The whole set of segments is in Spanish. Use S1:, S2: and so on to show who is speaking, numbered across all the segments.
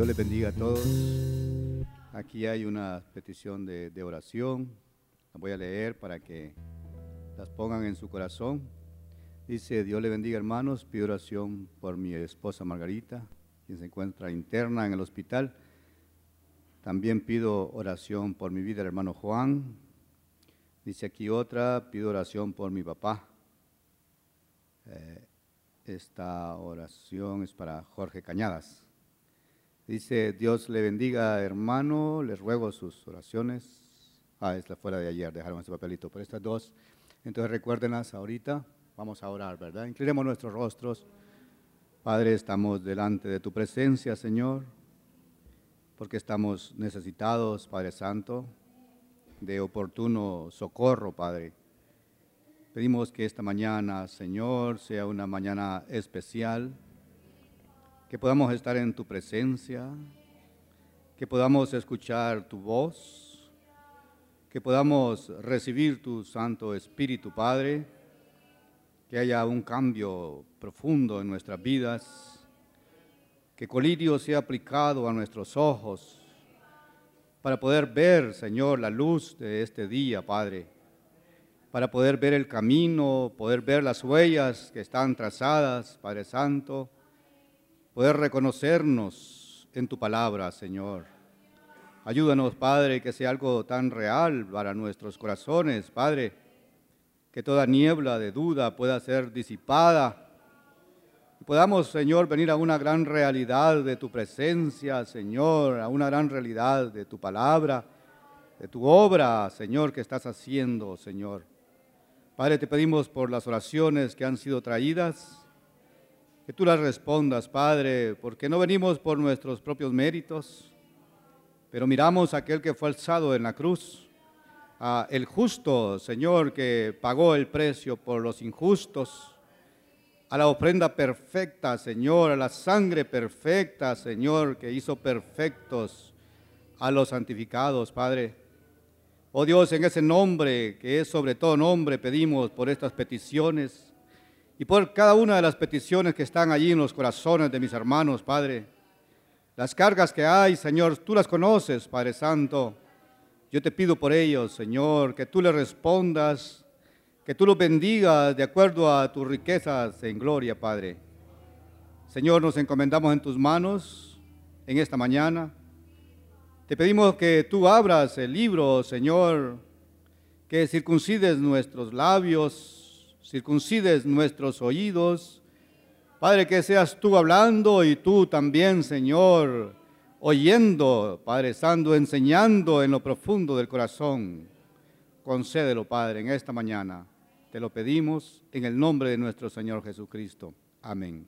S1: Dios les bendiga a todos. Aquí hay una petición de oración. La voy a leer para que las pongan en su corazón. Dice: Dios le bendiga, hermanos. Pido oración por mi esposa Margarita, quien se encuentra interna en el hospital. También pido oración por mi vida, el hermano Juan. Dice aquí otra: pido oración por mi papá. Esta oración es para Jorge Cañadas. Dice: Dios le bendiga, hermano, les ruego sus oraciones. Esta fuera de ayer, dejaron ese papelito, pero estas dos, entonces recuérdenlas ahorita. Vamos a orar, ¿verdad? Inclinemos nuestros rostros. Padre, estamos delante de tu presencia, Señor, porque estamos necesitados, Padre Santo, de oportuno socorro, Padre. Pedimos que esta mañana, Señor, sea una mañana especial, que podamos estar en tu presencia, que podamos escuchar tu voz, que podamos recibir tu Santo Espíritu, Padre, que haya un cambio profundo en nuestras vidas, que colirio sea aplicado a nuestros ojos para poder ver, Señor, la luz de este día, Padre, para poder ver el camino, poder ver las huellas que están trazadas, Padre Santo, poder reconocernos en tu palabra, Señor. Ayúdanos, Padre, que sea algo tan real para nuestros corazones, Padre, que toda niebla de duda pueda ser disipada y podamos, Señor, venir a una gran realidad de tu presencia, Señor, a una gran realidad de tu palabra, de tu obra, Señor, que estás haciendo, Señor. Padre, te pedimos por las oraciones que han sido traídas, que tú las respondas, Padre, porque no venimos por nuestros propios méritos, pero miramos a aquel que fue alzado en la cruz, a el justo, Señor, que pagó el precio por los injustos, a la ofrenda perfecta, Señor, a la sangre perfecta, Señor, que hizo perfectos a los santificados, Padre. Oh Dios, en ese nombre, que es sobre todo nombre, pedimos por estas peticiones y por cada una de las peticiones que están allí en los corazones de mis hermanos, Padre. Las cargas que hay, Señor, tú las conoces, Padre Santo. Yo te pido por ellos, Señor, que tú les respondas, que tú los bendigas de acuerdo a tus riquezas en gloria, Padre. Señor, nos encomendamos en tus manos en esta mañana. Te pedimos que tú abras el libro, Señor, que circuncides nuestros labios, circuncides nuestros oídos. Padre, que seas tú hablando y tú también, Señor, oyendo, Padre Santo, enseñando en lo profundo del corazón. Concédelo, Padre, en esta mañana. Te lo pedimos en el nombre de nuestro Señor Jesucristo. Amén.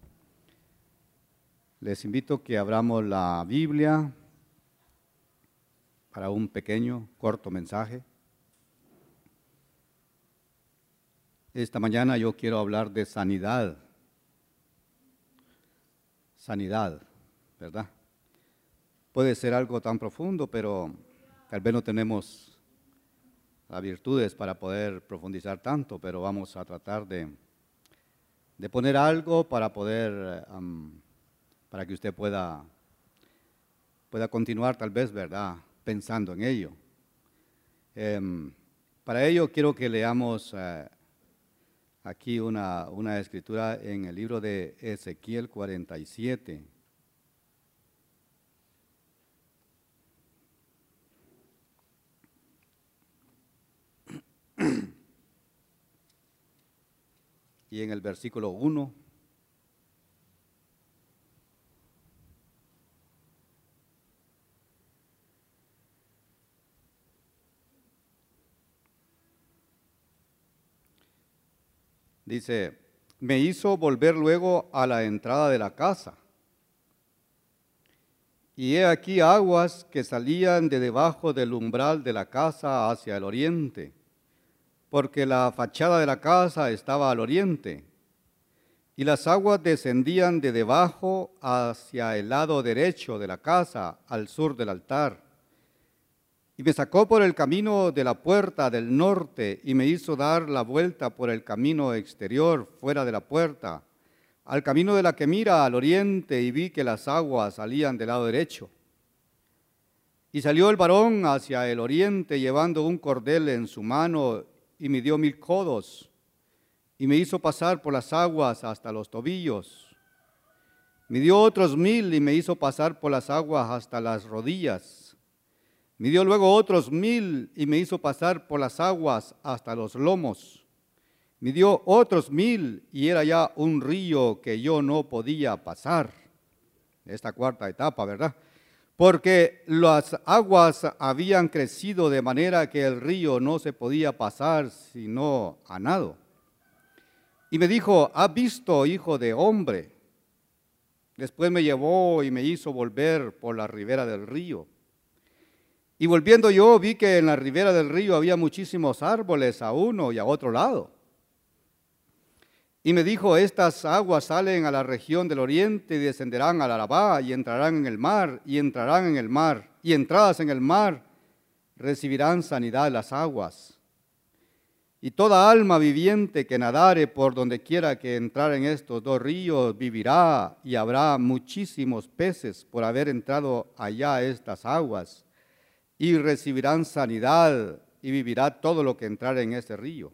S1: Les invito a que abramos la Biblia para un pequeño, corto mensaje. Esta mañana yo quiero hablar de sanidad. Sanidad, ¿verdad? Puede ser algo tan profundo, pero tal vez no tenemos las virtudes para poder profundizar tanto, pero vamos a tratar de poner algo para poder, para que usted pueda continuar tal vez, ¿verdad?, pensando en ello. Para ello quiero que leamos aquí una escritura en el libro de Ezequiel 47. Y en el versículo 1. Dice: me hizo volver luego a la entrada de la casa, y he aquí aguas que salían de debajo del umbral de la casa hacia el oriente, porque la fachada de la casa estaba al oriente, y las aguas descendían de debajo hacia el lado derecho de la casa, al sur del altar. Y me sacó por el camino de la puerta del norte y me hizo dar la vuelta por el camino exterior, fuera de la puerta, al camino de la que mira al oriente, y vi que las aguas salían del lado derecho. Y salió el varón hacia el oriente llevando un cordel en su mano, y midió 1000 codos, y me hizo pasar por las aguas hasta los tobillos. Midió otros 1000 y me hizo pasar por las aguas hasta las rodillas. Midió luego otros 1000 y me hizo pasar por las aguas hasta los lomos. Midió otros 1000 y era ya un río que yo no podía pasar. Esta cuarta etapa, ¿verdad? Porque las aguas habían crecido de manera que el río no se podía pasar sino a nado. Y me dijo: ¿has visto, hijo de hombre? Después me llevó y me hizo volver por la ribera del río. Y volviendo yo vi que en la ribera del río había muchísimos árboles a uno y a otro lado. Y me dijo: estas aguas salen a la región del oriente y descenderán al Arabá y entrarán en el mar, y entrarán en el mar, y entradas en el mar recibirán sanidad las aguas. Y toda alma viviente que nadare por donde quiera que entrar en estos dos ríos vivirá, y habrá muchísimos peces por haber entrado allá estas aguas, y recibirán sanidad, y vivirá todo lo que entrare en este río.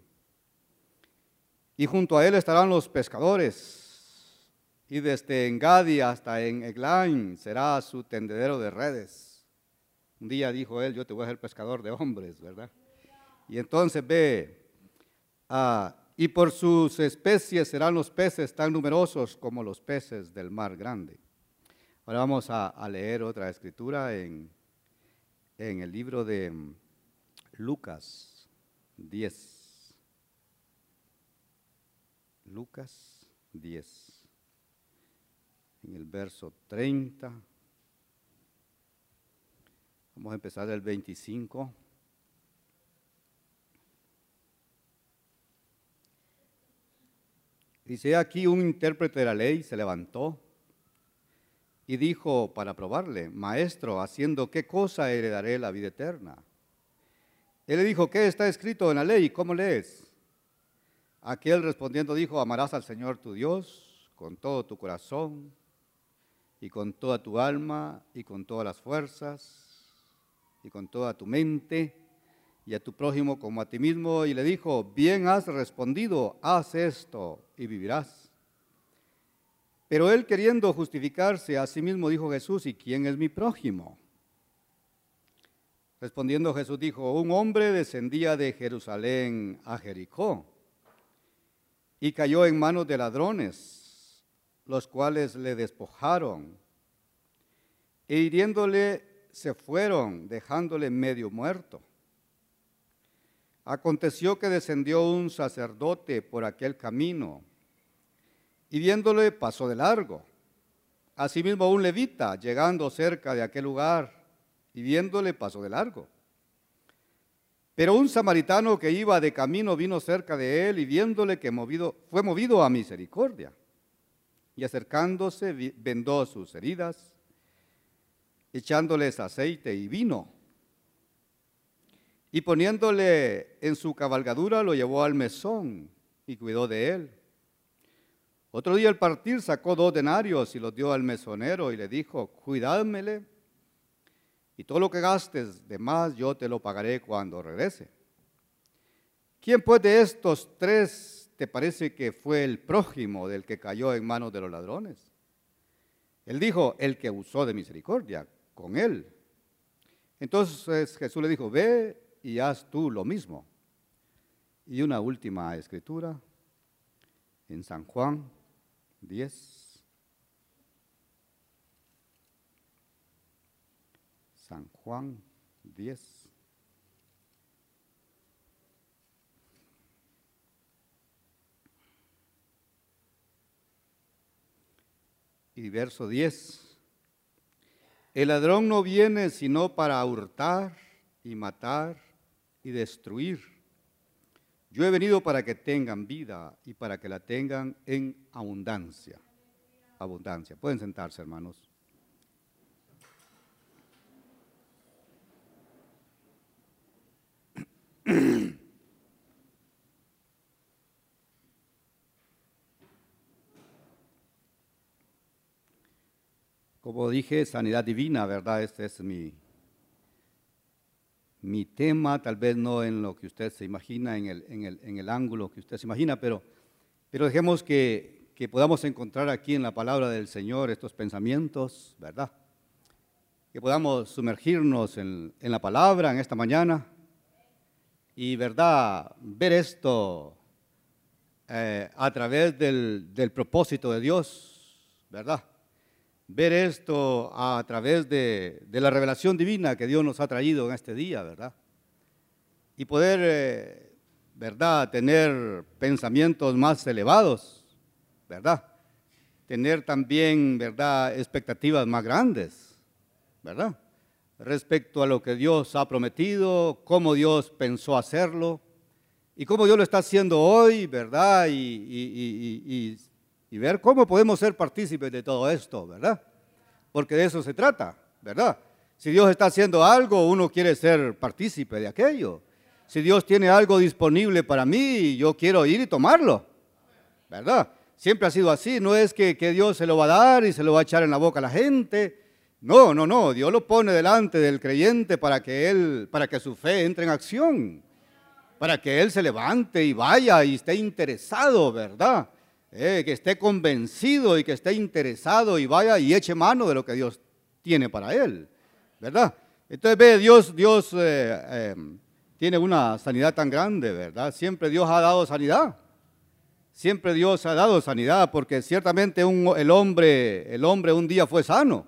S1: Y junto a él estarán los pescadores, y desde Engadi hasta en Eglaim será su tendedero de redes. Un día dijo él: yo te voy a hacer pescador de hombres, ¿verdad? Y entonces ve, y por sus especies serán los peces tan numerosos como los peces del mar grande. Ahora vamos a leer otra escritura en el libro de Lucas 10. Lucas 10, en el verso 30. Vamos a empezar del 25. Dice: aquí un intérprete de la ley se levantó y dijo para probarle: Maestro, ¿haciendo qué cosa heredaré la vida eterna? Él le dijo: ¿qué está escrito en la ley? ¿Cómo lees? Aquel respondiendo dijo: amarás al Señor tu Dios con todo tu corazón y con toda tu alma y con todas las fuerzas y con toda tu mente, y a tu prójimo como a ti mismo. Y le dijo: bien has respondido, haz esto y vivirás. Pero él, queriendo justificarse a sí mismo, dijo Jesús: ¿y quién es mi prójimo? Respondiendo Jesús dijo: un hombre descendía de Jerusalén a Jericó y cayó en manos de ladrones, los cuales le despojaron, e hiriéndole se fueron, dejándole medio muerto. Aconteció que descendió un sacerdote por aquel camino, y viéndole pasó de largo. Asimismo un levita, llegando cerca de aquel lugar, y viéndole pasó de largo. Pero un samaritano que iba de camino vino cerca de él, y viéndole que fue movido a misericordia, y acercándose vendó sus heridas, echándoles aceite y vino, y poniéndole en su cabalgadura lo llevó al mesón y cuidó de él. Otro día al partir sacó 2 denarios y los dio al mesonero y le dijo: cuidádmele, y todo lo que gastes de más yo te lo pagaré cuando regrese. ¿Quién pues de estos 3 te parece que fue el prójimo del que cayó en manos de los ladrones? Él dijo: el que usó de misericordia con él. Entonces Jesús le dijo: ve y haz tú lo mismo. Y una última escritura en San Juan 10. San Juan 10. Y verso 10. El ladrón no viene sino para hurtar y matar y destruir. Yo he venido para que tengan vida y para que la tengan en abundancia. Abundancia. Pueden sentarse, hermanos. Como dije, sanidad divina, ¿verdad? Este es mi tema, tal vez no en lo que usted se imagina, en el ángulo que usted se imagina, pero dejemos que podamos encontrar aquí en la palabra del Señor estos pensamientos, ¿verdad? Que podamos sumergirnos en la palabra en esta mañana y, ¿verdad?, ver esto a través del propósito de Dios, ¿verdad? Ver esto a través de la revelación divina que Dios nos ha traído en este día, ¿verdad? Y poder, ¿verdad?, tener pensamientos más elevados, ¿verdad? Tener también, ¿verdad?, expectativas más grandes, ¿verdad? Respecto a lo que Dios ha prometido, cómo Dios pensó hacerlo y cómo Dios lo está haciendo hoy, ¿verdad? Y ver cómo podemos ser partícipes de todo esto, ¿verdad? Porque de eso se trata, ¿verdad? Si Dios está haciendo algo, uno quiere ser partícipe de aquello. Si Dios tiene algo disponible para mí, yo quiero ir y tomarlo, ¿verdad? Siempre ha sido así, no es que Dios se lo va a dar y se lo va a echar en la boca a la gente. No, Dios lo pone delante del creyente para que su fe entre en acción, para que él se levante y vaya y esté interesado, ¿verdad? Que esté convencido y que esté interesado y vaya y eche mano de lo que Dios tiene para él, ¿verdad? Entonces ve, Dios tiene una sanidad tan grande, ¿verdad? Siempre Dios ha dado sanidad. Siempre Dios ha dado sanidad, porque ciertamente el hombre un día fue sano.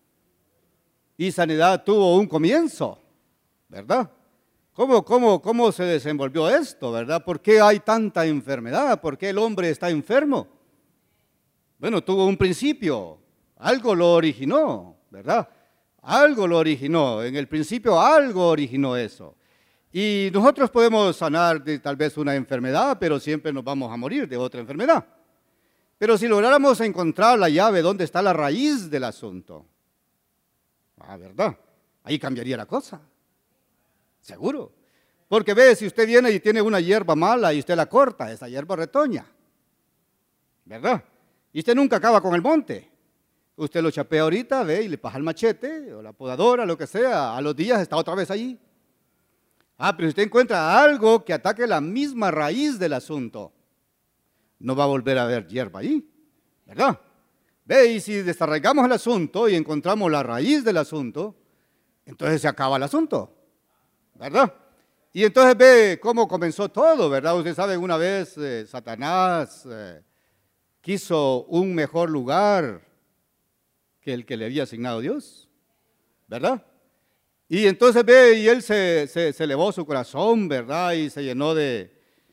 S1: Y sanidad tuvo un comienzo, ¿verdad? ¿Cómo se desenvolvió esto, verdad? ¿Por qué hay tanta enfermedad? ¿Por qué el hombre está enfermo? Bueno, tuvo un principio, algo lo originó, ¿verdad? Algo lo originó, en el principio algo originó eso. Y nosotros podemos sanar de tal vez una enfermedad, pero siempre nos vamos a morir de otra enfermedad. Pero si lográramos encontrar la llave, ¿dónde está la raíz del asunto? ¿Verdad? Ahí cambiaría la cosa. Seguro. Porque ve, si usted viene y tiene una hierba mala y usted la corta, esa hierba retoña, ¿verdad? Y usted nunca acaba con el monte. Usted lo chapea ahorita, ve, y le pasa el machete o la podadora, lo que sea, a los días está otra vez allí. Pero si usted encuentra algo que ataque la misma raíz del asunto, no va a volver a haber hierba ahí, ¿verdad? Ve, y si desarraigamos el asunto y encontramos la raíz del asunto, entonces se acaba el asunto, ¿verdad? Y entonces ve cómo comenzó todo, ¿verdad? Usted sabe, una vez Satanás quiso un mejor lugar que el que le había asignado Dios, ¿verdad? Y entonces ve, y él se elevó su corazón, ¿verdad? Y se llenó de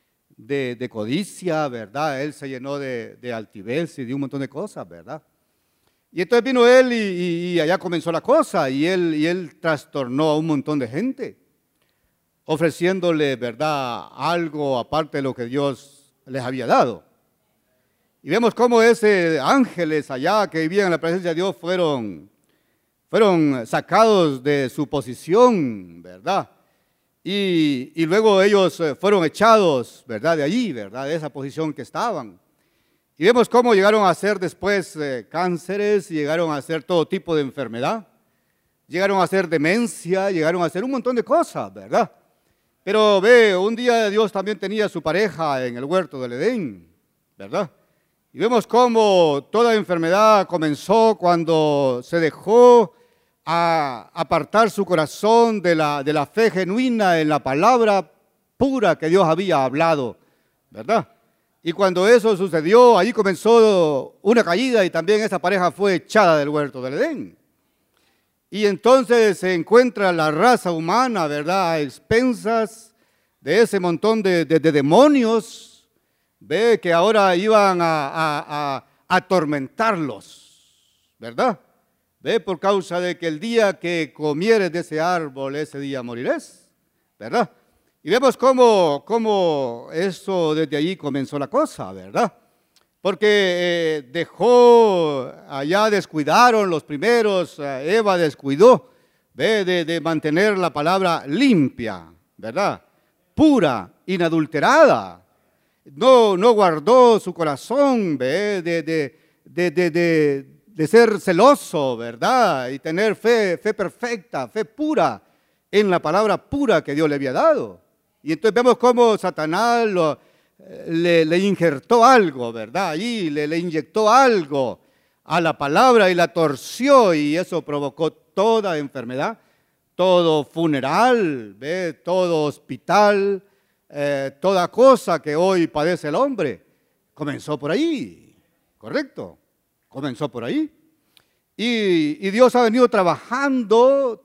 S1: codicia, ¿verdad? Él se llenó de altivez y de un montón de cosas, ¿verdad? Y entonces vino él y allá comenzó la cosa, y él trastornó a un montón de gente, ofreciéndole, ¿verdad?, algo aparte de lo que Dios les había dado. Y vemos cómo esos ángeles allá que vivían en la presencia de Dios fueron sacados de su posición, ¿verdad? Y luego ellos fueron echados, ¿verdad?, de allí, ¿verdad?, de esa posición que estaban. Y vemos cómo llegaron a ser después cánceres, llegaron a ser todo tipo de enfermedad, llegaron a ser demencia, llegaron a ser un montón de cosas, ¿verdad? Pero ve, un día Dios también tenía su pareja en el huerto del Edén, ¿verdad? Y vemos cómo toda enfermedad comenzó cuando se dejó a apartar su corazón de la fe genuina en la palabra pura que Dios había hablado, ¿verdad? Y cuando eso sucedió, ahí comenzó una caída y también esa pareja fue echada del huerto del Edén. Y entonces se encuentra la raza humana, ¿verdad?, a expensas de ese montón de demonios, ve, que ahora iban a atormentarlos, ¿verdad? Ve, por causa de que el día que comieres de ese árbol, ese día morirás, ¿verdad? Y vemos cómo eso desde allí comenzó la cosa, ¿verdad? Porque allá descuidaron los primeros, Eva descuidó, ve, de mantener la palabra limpia, ¿verdad? Pura, inadulterada. No guardó su corazón, ve, de ser celoso, ¿verdad? Y tener fe perfecta, fe pura en la palabra pura que Dios le había dado. Y entonces vemos cómo Satanás le injertó algo, ¿verdad? Allí le inyectó algo a la palabra y la torció, y eso provocó toda enfermedad, todo funeral, ¿ve? Todo hospital, toda cosa que hoy padece el hombre. Comenzó por ahí, ¿correcto? Comenzó por ahí. Y Dios ha venido trabajando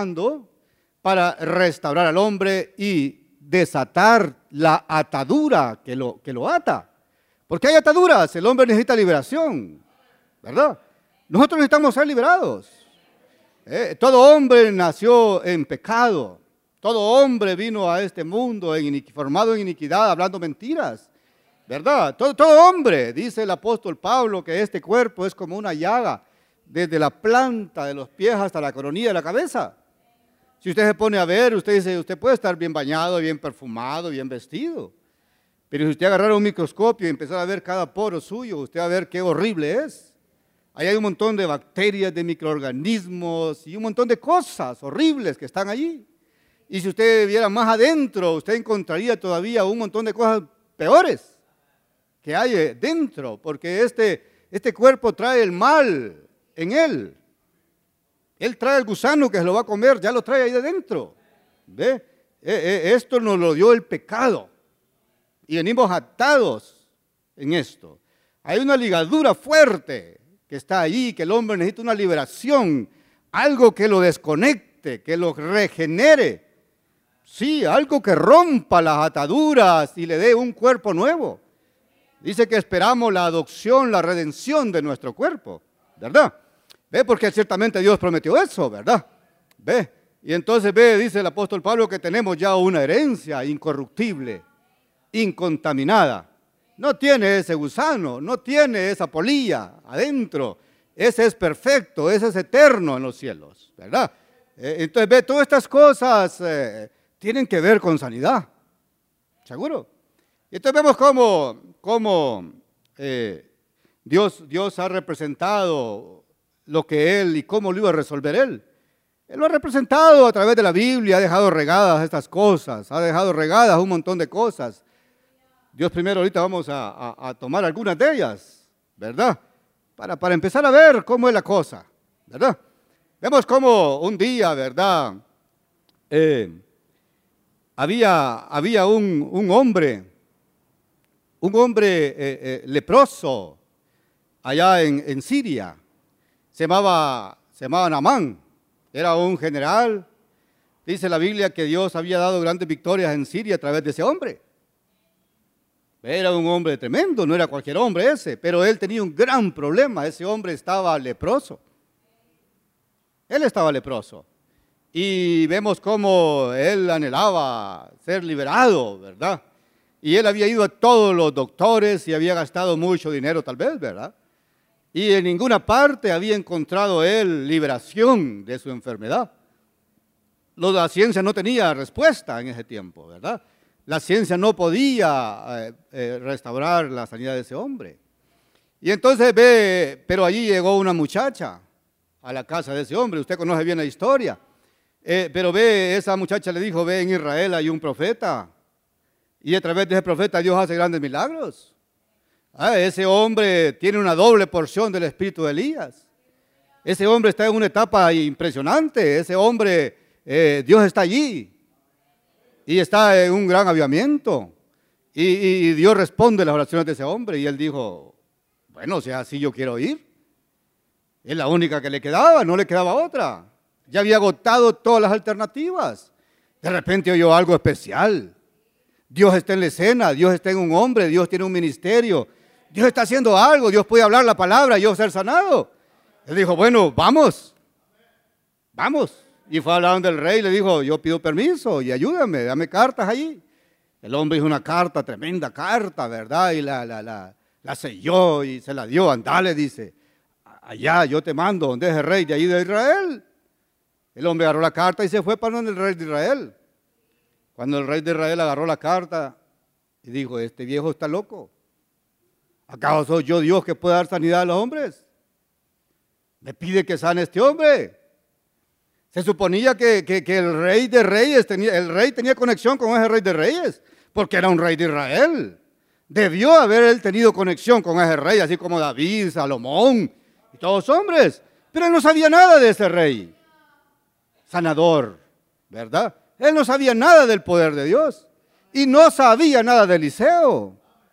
S1: para restaurar al hombre y desatar la atadura que lo ata. Porque hay ataduras, el hombre necesita liberación, ¿verdad? Nosotros necesitamos ser liberados. Todo hombre nació en pecado. Todo hombre vino a este mundo formado en iniquidad, hablando mentiras, ¿verdad? Todo hombre, dice el apóstol Pablo, que este cuerpo es como una llaga, desde la planta de los pies hasta la coronilla de la cabeza. Si usted se pone a ver, usted dice, usted puede estar bien bañado, bien perfumado, bien vestido. Pero si usted agarrara un microscopio y empezara a ver cada poro suyo, usted va a ver qué horrible es. Ahí hay un montón de bacterias, de microorganismos y un montón de cosas horribles que están allí. Y si usted viera más adentro, usted encontraría todavía un montón de cosas peores que hay dentro, porque este cuerpo trae el mal en él. Él trae el gusano que se lo va a comer, ya lo trae ahí adentro. ¿Ve? Esto nos lo dio el pecado y venimos atados en esto. Hay una ligadura fuerte que está allí, que el hombre necesita una liberación, algo que lo desconecte, que lo regenere. Sí, algo que rompa las ataduras y le dé un cuerpo nuevo. Dice que esperamos la adopción, la redención de nuestro cuerpo, ¿verdad? ¿Ve? Porque ciertamente Dios prometió eso, ¿verdad? ¿Ve? Y entonces dice el apóstol Pablo que tenemos ya una herencia incorruptible, incontaminada. No tiene ese gusano, no tiene esa polilla adentro. Ese es perfecto, ese es eterno en los cielos, ¿verdad? Entonces, ve, todas estas cosas tienen que ver con sanidad, ¿seguro? Y entonces vemos cómo Dios ha representado lo que Él y cómo lo iba a resolver Él. Él lo ha representado a través de la Biblia, ha dejado regadas estas cosas, ha dejado regadas un montón de cosas. Dios primero, ahorita vamos a tomar algunas de ellas, ¿verdad? Para empezar a ver cómo es la cosa, ¿verdad? Vemos cómo un día, ¿verdad? Había un hombre leproso allá en Siria. Se llamaba Naamán, era un general. Dice la Biblia que Dios había dado grandes victorias en Siria a través de ese hombre. Era un hombre tremendo, no era cualquier hombre ese, pero él tenía un gran problema. Ese hombre estaba leproso. Él estaba leproso. Y vemos cómo él anhelaba ser liberado, ¿verdad? Y él había ido a todos los doctores y había gastado mucho dinero tal vez, ¿verdad? Y en ninguna parte había encontrado él liberación de su enfermedad. La ciencia no tenía respuesta en ese tiempo, ¿verdad? La ciencia no podía restaurar la sanidad de ese hombre. Y entonces pero allí llegó una muchacha a la casa de ese hombre. Usted conoce bien la historia. Pero esa muchacha le dijo, en Israel hay un profeta. Y a través de ese profeta Dios hace grandes milagros. Ese hombre tiene una doble porción del espíritu de Elías. Ese hombre está en una etapa impresionante. Ese hombre, Dios está allí. Y está en un gran avivamiento. Y Dios responde las oraciones de ese hombre. Y él dijo, bueno, si así yo quiero ir. Es la única que le quedaba, no le quedaba otra. Ya había agotado todas las alternativas. De repente oyó algo especial. Dios está en la escena, Dios está en un hombre, Dios tiene un ministerio. Dios está haciendo algo, Dios puede hablar la palabra y yo ser sanado. Él dijo, bueno, vamos. Y fue hablando del rey y le dijo, yo pido permiso y ayúdame, dame cartas allí. El hombre hizo una carta, tremenda carta, ¿verdad? Y la selló y se la dio. Andale, dice, allá yo te mando, donde es el rey de ahí de Israel. El hombre agarró la carta y se fue para donde el rey de Israel. Cuando el rey de Israel agarró la carta y dijo, este viejo está loco. ¿Acaso soy yo Dios que puede dar sanidad a los hombres? Le pide que sane a este hombre. Se suponía que el rey de reyes, el rey tenía conexión con ese rey de reyes, porque era un rey de Israel. Debió haber él tenido conexión con ese rey, así como David, Salomón y todos los hombres. Pero él no sabía nada de ese rey sanador, ¿verdad? Él no sabía nada del poder de Dios y no sabía nada de Eliseo.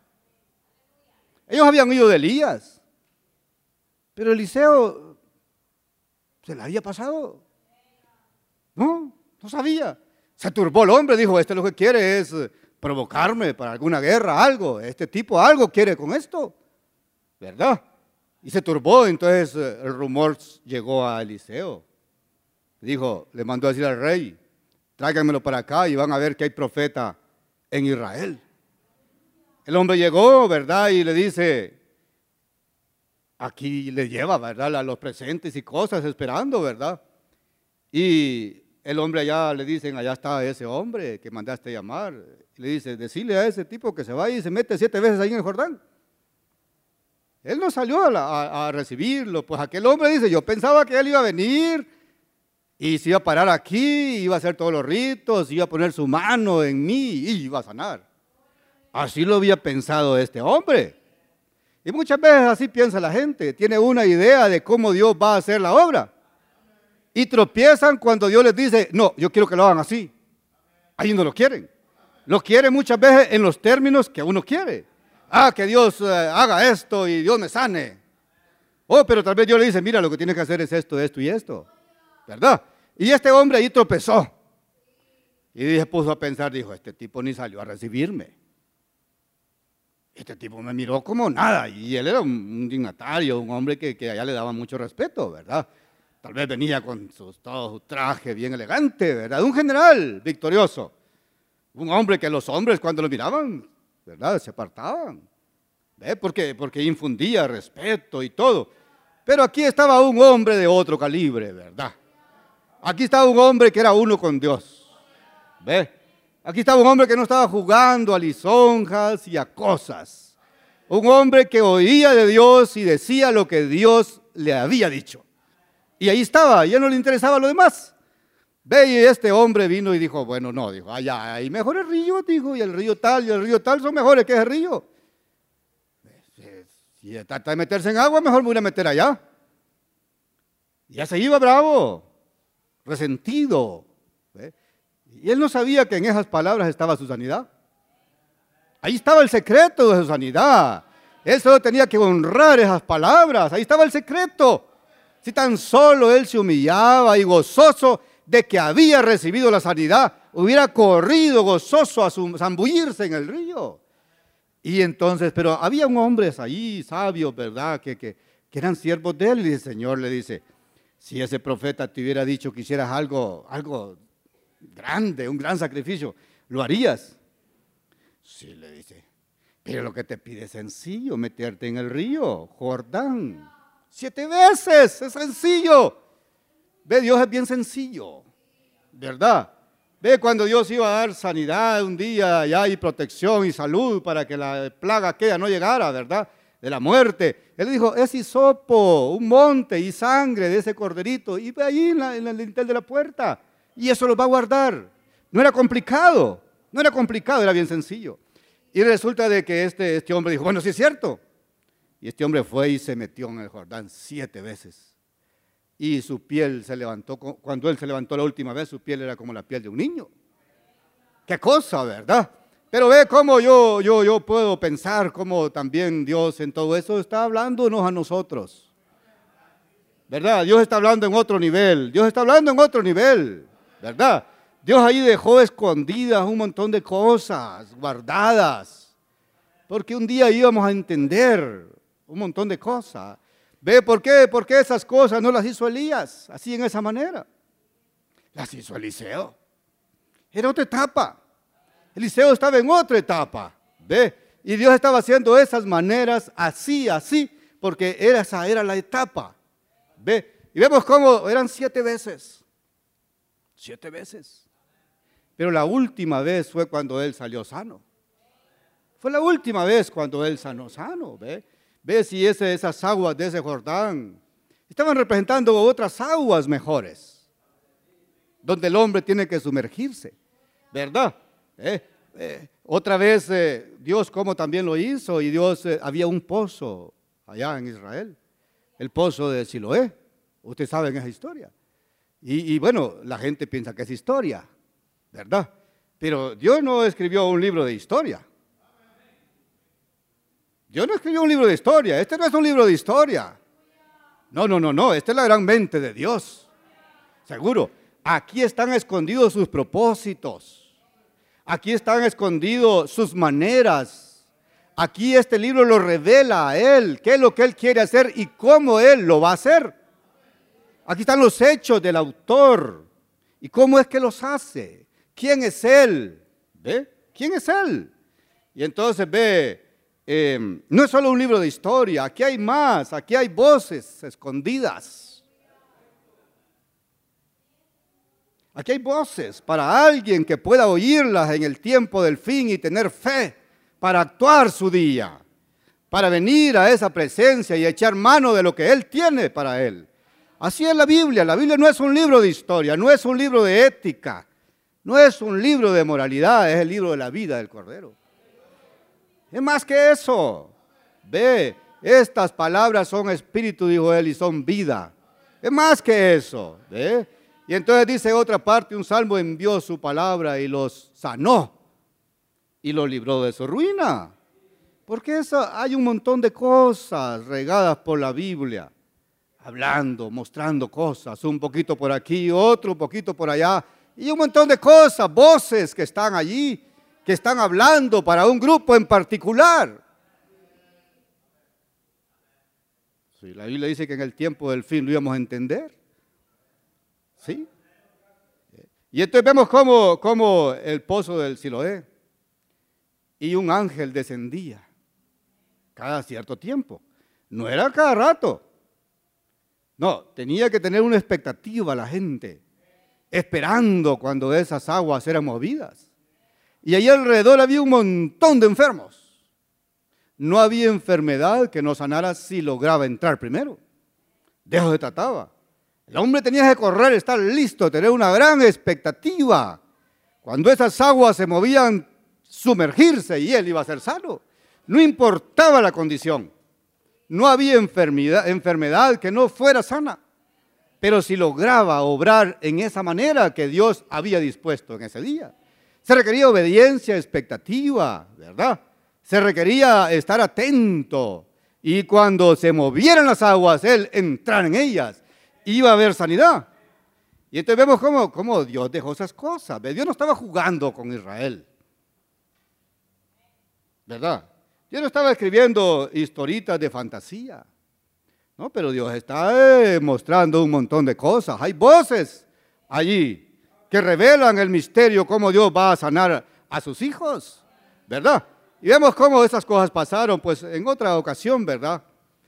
S1: Ellos habían oído de Elías, pero Eliseo se le había pasado. No sabía. Se turbó el hombre, dijo, este lo que quiere es provocarme para alguna guerra, algo. Este tipo algo quiere con esto, ¿verdad? Y se turbó, entonces el rumor llegó a Eliseo. Dijo, le mandó a decir al rey, tráiganmelo para acá y van a ver que hay profeta en Israel. El hombre llegó, ¿verdad? Y le dice, aquí le lleva, ¿verdad? Los presentes y cosas esperando, ¿verdad? Y el hombre allá le dicen, allá está ese hombre que mandaste llamar. Le dice, decile a ese tipo que se vaya y se mete 7 veces ahí en el Jordán. Él no salió a recibirlo, pues aquel hombre dice, yo pensaba que él iba a venir y se iba a parar aquí, iba a hacer todos los ritos, iba a poner su mano en mí y iba a sanar. Así lo había pensado este hombre. Y muchas veces así piensa la gente, tiene una idea de cómo Dios va a hacer la obra. Y tropiezan cuando Dios les dice, no, yo quiero que lo hagan así. Ahí no lo quieren. Lo quieren muchas veces en los términos que uno quiere. Que Dios haga esto y Dios me sane. Pero tal vez Dios le dice, mira, lo que tienes que hacer es esto, esto y esto. ¿Verdad? Y este hombre ahí tropezó. Y se puso a pensar, dijo, este tipo ni salió a recibirme. Este tipo me miró como nada. Y él era un dignatario, un hombre que allá le daba mucho respeto, ¿verdad? Tal vez venía con todo su traje bien elegante, ¿verdad? Un general victorioso. Un hombre que los hombres cuando lo miraban, ¿verdad? Se apartaban. ¿Ve? Porque infundía respeto y todo. Pero aquí estaba un hombre de otro calibre, ¿verdad? Aquí estaba un hombre que era uno con Dios. ¿Ve? Aquí estaba un hombre que no estaba jugando a lisonjas y a cosas. Un hombre que oía de Dios y decía lo que Dios le había dicho. Y ahí estaba, ya no le interesaba lo demás. Ve, y este hombre vino y dijo, bueno, no, dijo, allá hay mejores ríos, dijo, y el río tal son mejores que ese río. Si trata de meterse en agua, mejor me voy a meter allá. Y ya se iba bravo, resentido. ¿Ve? Y él no sabía que en esas palabras estaba su sanidad. Ahí estaba el secreto de su sanidad. Él solo tenía que honrar esas palabras, ahí estaba el secreto. Si tan solo él se humillaba y gozoso de que había recibido la sanidad, hubiera corrido gozoso a zambullirse en el río. Y entonces, pero había un hombre ahí, sabios, ¿verdad? Que eran siervos de él. Y el Señor le dice, si ese profeta te hubiera dicho que hicieras algo grande, un gran sacrificio, ¿lo harías? Sí, le dice, pero lo que te pide es sencillo, meterte en el río Jordán. 7 veces, es sencillo. Ve, Dios es bien sencillo, ¿verdad? Ve, cuando Dios iba a dar sanidad un día ya y protección y salud para que la plaga aquella no llegara, ¿verdad? De la muerte. Él dijo, es hisopo, un monte y sangre de ese corderito. Y ve ahí en el dintel de la puerta. Y eso lo va a guardar. No era complicado, era bien sencillo. Y resulta de que este hombre dijo, bueno, sí es cierto. Y este hombre fue y se metió en el Jordán 7 veces. Y su piel se levantó, cuando él se levantó la última vez, su piel era como la piel de un niño. Qué cosa, ¿verdad? Pero ve cómo yo puedo pensar cómo también Dios en todo eso está hablándonos a nosotros. ¿Verdad? Dios está hablando en otro nivel, ¿verdad? Dios ahí dejó escondidas un montón de cosas, guardadas. Porque un día íbamos a entender un montón de cosas. ¿Ve por qué? Porque esas cosas no las hizo Elías, así en esa manera. Las hizo Eliseo. Era otra etapa. Eliseo estaba en otra etapa. ¿Ve? Y Dios estaba haciendo esas maneras así, porque esa era la etapa. ¿Ve? Y vemos cómo eran 7 veces. 7 veces. Pero la última vez fue cuando él salió sano. Fue la última vez cuando él sanó sano. ¿Ve? Ve si esas aguas de ese Jordán Estaban representando otras aguas mejores, donde el hombre tiene que sumergirse, ¿verdad? Otra vez Dios como también lo hizo, y Dios, había un pozo allá en Israel, el pozo de Siloé. Ustedes saben esa historia. Y bueno, la gente piensa que es historia, ¿verdad? Pero Dios no escribió un libro de historia. Dios no escribió un libro de historia. Este no es un libro de historia. No. Esta es la gran mente de Dios. Seguro. Aquí están escondidos sus propósitos. Aquí están escondidos sus maneras. Aquí este libro lo revela a Él. ¿Qué es lo que Él quiere hacer y cómo Él lo va a hacer? Aquí están los hechos del autor. ¿Y cómo es que los hace? ¿Quién es Él? ¿Ve? ¿Quién es Él? Y entonces no es solo un libro de historia, aquí hay más, aquí hay voces escondidas. Aquí hay voces para alguien que pueda oírlas en el tiempo del fin y tener fe para actuar su día, para venir a esa presencia y echar mano de lo que Él tiene para Él. Así es la Biblia no es un libro de historia, no es un libro de ética, no es un libro de moralidad, es el libro de la vida del Cordero. Es más que eso. Ve, estas palabras son espíritu, dijo Él, y son vida. Es más que eso. ¿Ve? Y entonces dice otra parte, un salmo envió su palabra y los sanó y los libró de su ruina. Porque hay un montón de cosas regadas por la Biblia, hablando, mostrando cosas, un poquito por aquí, otro un poquito por allá, y un montón de cosas, voces que están allí, que están hablando para un grupo en particular. Sí, la Biblia dice que en el tiempo del fin lo íbamos a entender. ¿Sí? Y entonces vemos cómo el pozo del Siloé y un ángel descendía cada cierto tiempo. No era cada rato. No, tenía que tener una expectativa la gente, esperando cuando esas aguas eran movidas. Y allí alrededor había un montón de enfermos. No había enfermedad que no sanara si lograba entrar primero. De eso se trataba. El hombre tenía que correr, estar listo, tener una gran expectativa. Cuando esas aguas se movían, sumergirse y él iba a ser sano. No importaba la condición. No había enfermedad que no fuera sana. Pero si lograba obrar en esa manera que Dios había dispuesto en ese día. Se requería obediencia, expectativa, ¿verdad? Se requería estar atento. Y cuando se movieran las aguas, él entrar en ellas. Iba a haber sanidad. Y entonces vemos cómo Dios dejó esas cosas. Dios no estaba jugando con Israel. ¿Verdad? Dios no estaba escribiendo historitas de fantasía. No, pero Dios está mostrando un montón de cosas. Hay voces allí que revelan el misterio, cómo Dios va a sanar a sus hijos. ¿Verdad? Y vemos cómo esas cosas pasaron. Pues en otra ocasión, ¿verdad?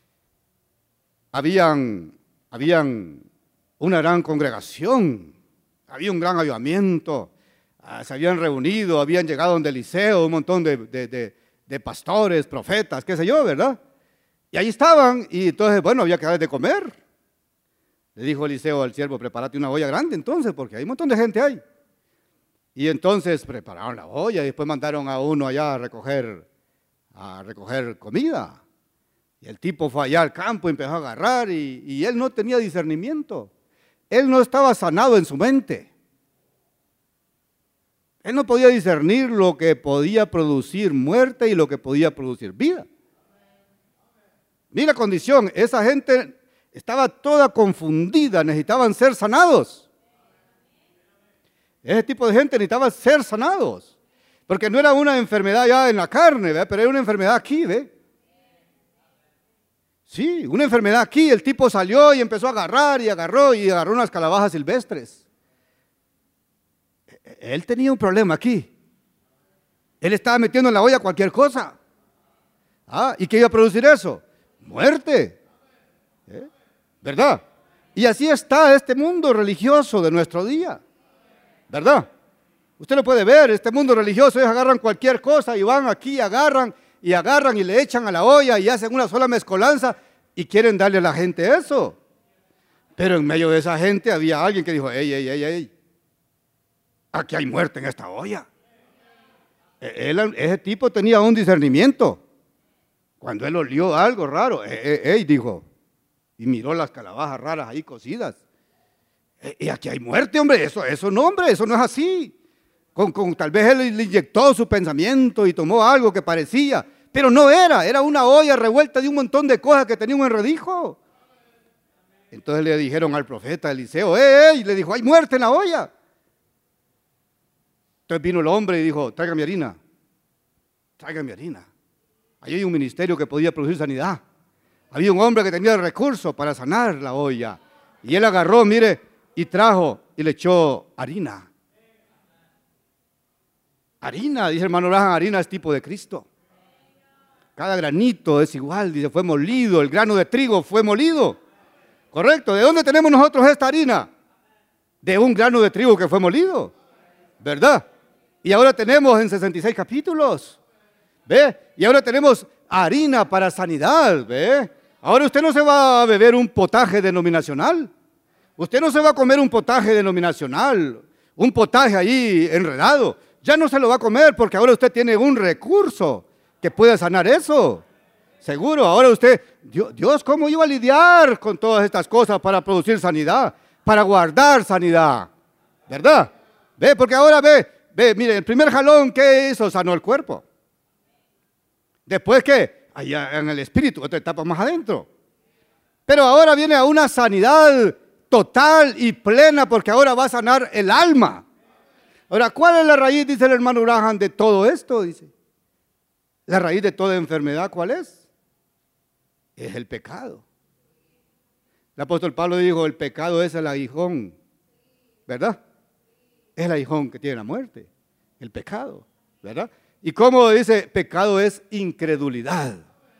S1: Habían una gran congregación, había un gran avivamiento, se habían reunido, habían llegado donde Eliseo, un montón de pastores, profetas, qué sé yo, ¿verdad? Y ahí estaban, y entonces, bueno, había que darles de comer. Le dijo Eliseo al siervo, prepárate una olla grande entonces, porque hay un montón de gente ahí. Y entonces prepararon la olla y después mandaron a uno allá a recoger comida. Y el tipo fue allá al campo y empezó a agarrar y él no tenía discernimiento. Él no estaba sanado en su mente. Él no podía discernir lo que podía producir muerte y lo que podía producir vida. Mira la condición, esa gente estaba toda confundida, necesitaban ser sanados. Ese tipo de gente necesitaba ser sanados. Porque no era una enfermedad ya en la carne, ¿ve? Pero era una enfermedad aquí, ¿ve? Sí, una enfermedad aquí. El tipo salió y empezó a agarrar y agarró unas calabajas silvestres. Él tenía un problema aquí. Él estaba metiendo en la olla cualquier cosa. ¿Y qué iba a producir eso? Muerte. ¿Verdad? Y así está este mundo religioso de nuestro día. ¿Verdad? Usted lo puede ver, este mundo religioso, ellos agarran cualquier cosa y van aquí, agarran y le echan a la olla y hacen una sola mezcolanza y quieren darle a la gente eso. Pero en medio de esa gente había alguien que dijo, ey, ey, ey, ey, aquí hay muerte en esta olla. Ese tipo tenía un discernimiento. Cuando él olió algo raro, ey, dijo, y miró las calabazas raras ahí cocidas. Y aquí hay muerte, hombre, eso no, hombre, eso no es así. Tal vez él le inyectó su pensamiento y tomó algo que parecía, pero no era una olla revuelta de un montón de cosas que tenía un enredijo. Entonces le dijeron al profeta Eliseo, y le dijo, hay muerte en la olla. Entonces vino el hombre y dijo, tráigame harina. Tráigame harina. Ahí hay un ministerio que podía producir sanidad. Había un hombre que tenía el recurso para sanar la olla. Y él agarró, mire, y trajo y le echó harina. Harina, dice el hermano Branham, harina es tipo de Cristo. Cada granito es igual, dice, fue molido, el grano de trigo fue molido. Correcto, ¿de dónde tenemos nosotros esta harina? De un grano de trigo que fue molido, ¿verdad? Y ahora tenemos en 66 capítulos, ¿ve? Y ahora tenemos harina para sanidad, ¿ve? Ahora usted no se va a beber un potaje denominacional. Usted no se va a comer un potaje denominacional, un potaje ahí enredado. Ya no se lo va a comer porque ahora usted tiene un recurso que puede sanar eso. Seguro, ahora usted, Dios, ¿cómo iba a lidiar con todas estas cosas para producir sanidad? Para guardar sanidad, ¿verdad? Ve, porque ahora ve, mire, el primer jalón, ¿qué hizo? Sanó el cuerpo. Después, ¿qué? Allá en el espíritu, otra etapa más adentro. Pero ahora viene a una sanidad total y plena porque ahora va a sanar el alma. Ahora, ¿cuál es la raíz, dice el hermano Branham, de todo esto? Dice, la raíz de toda enfermedad, ¿cuál es? Es el pecado. El apóstol Pablo dijo, el pecado es el aguijón, ¿verdad? Es el aguijón que tiene la muerte, el pecado, ¿verdad? Y como dice, pecado es incredulidad.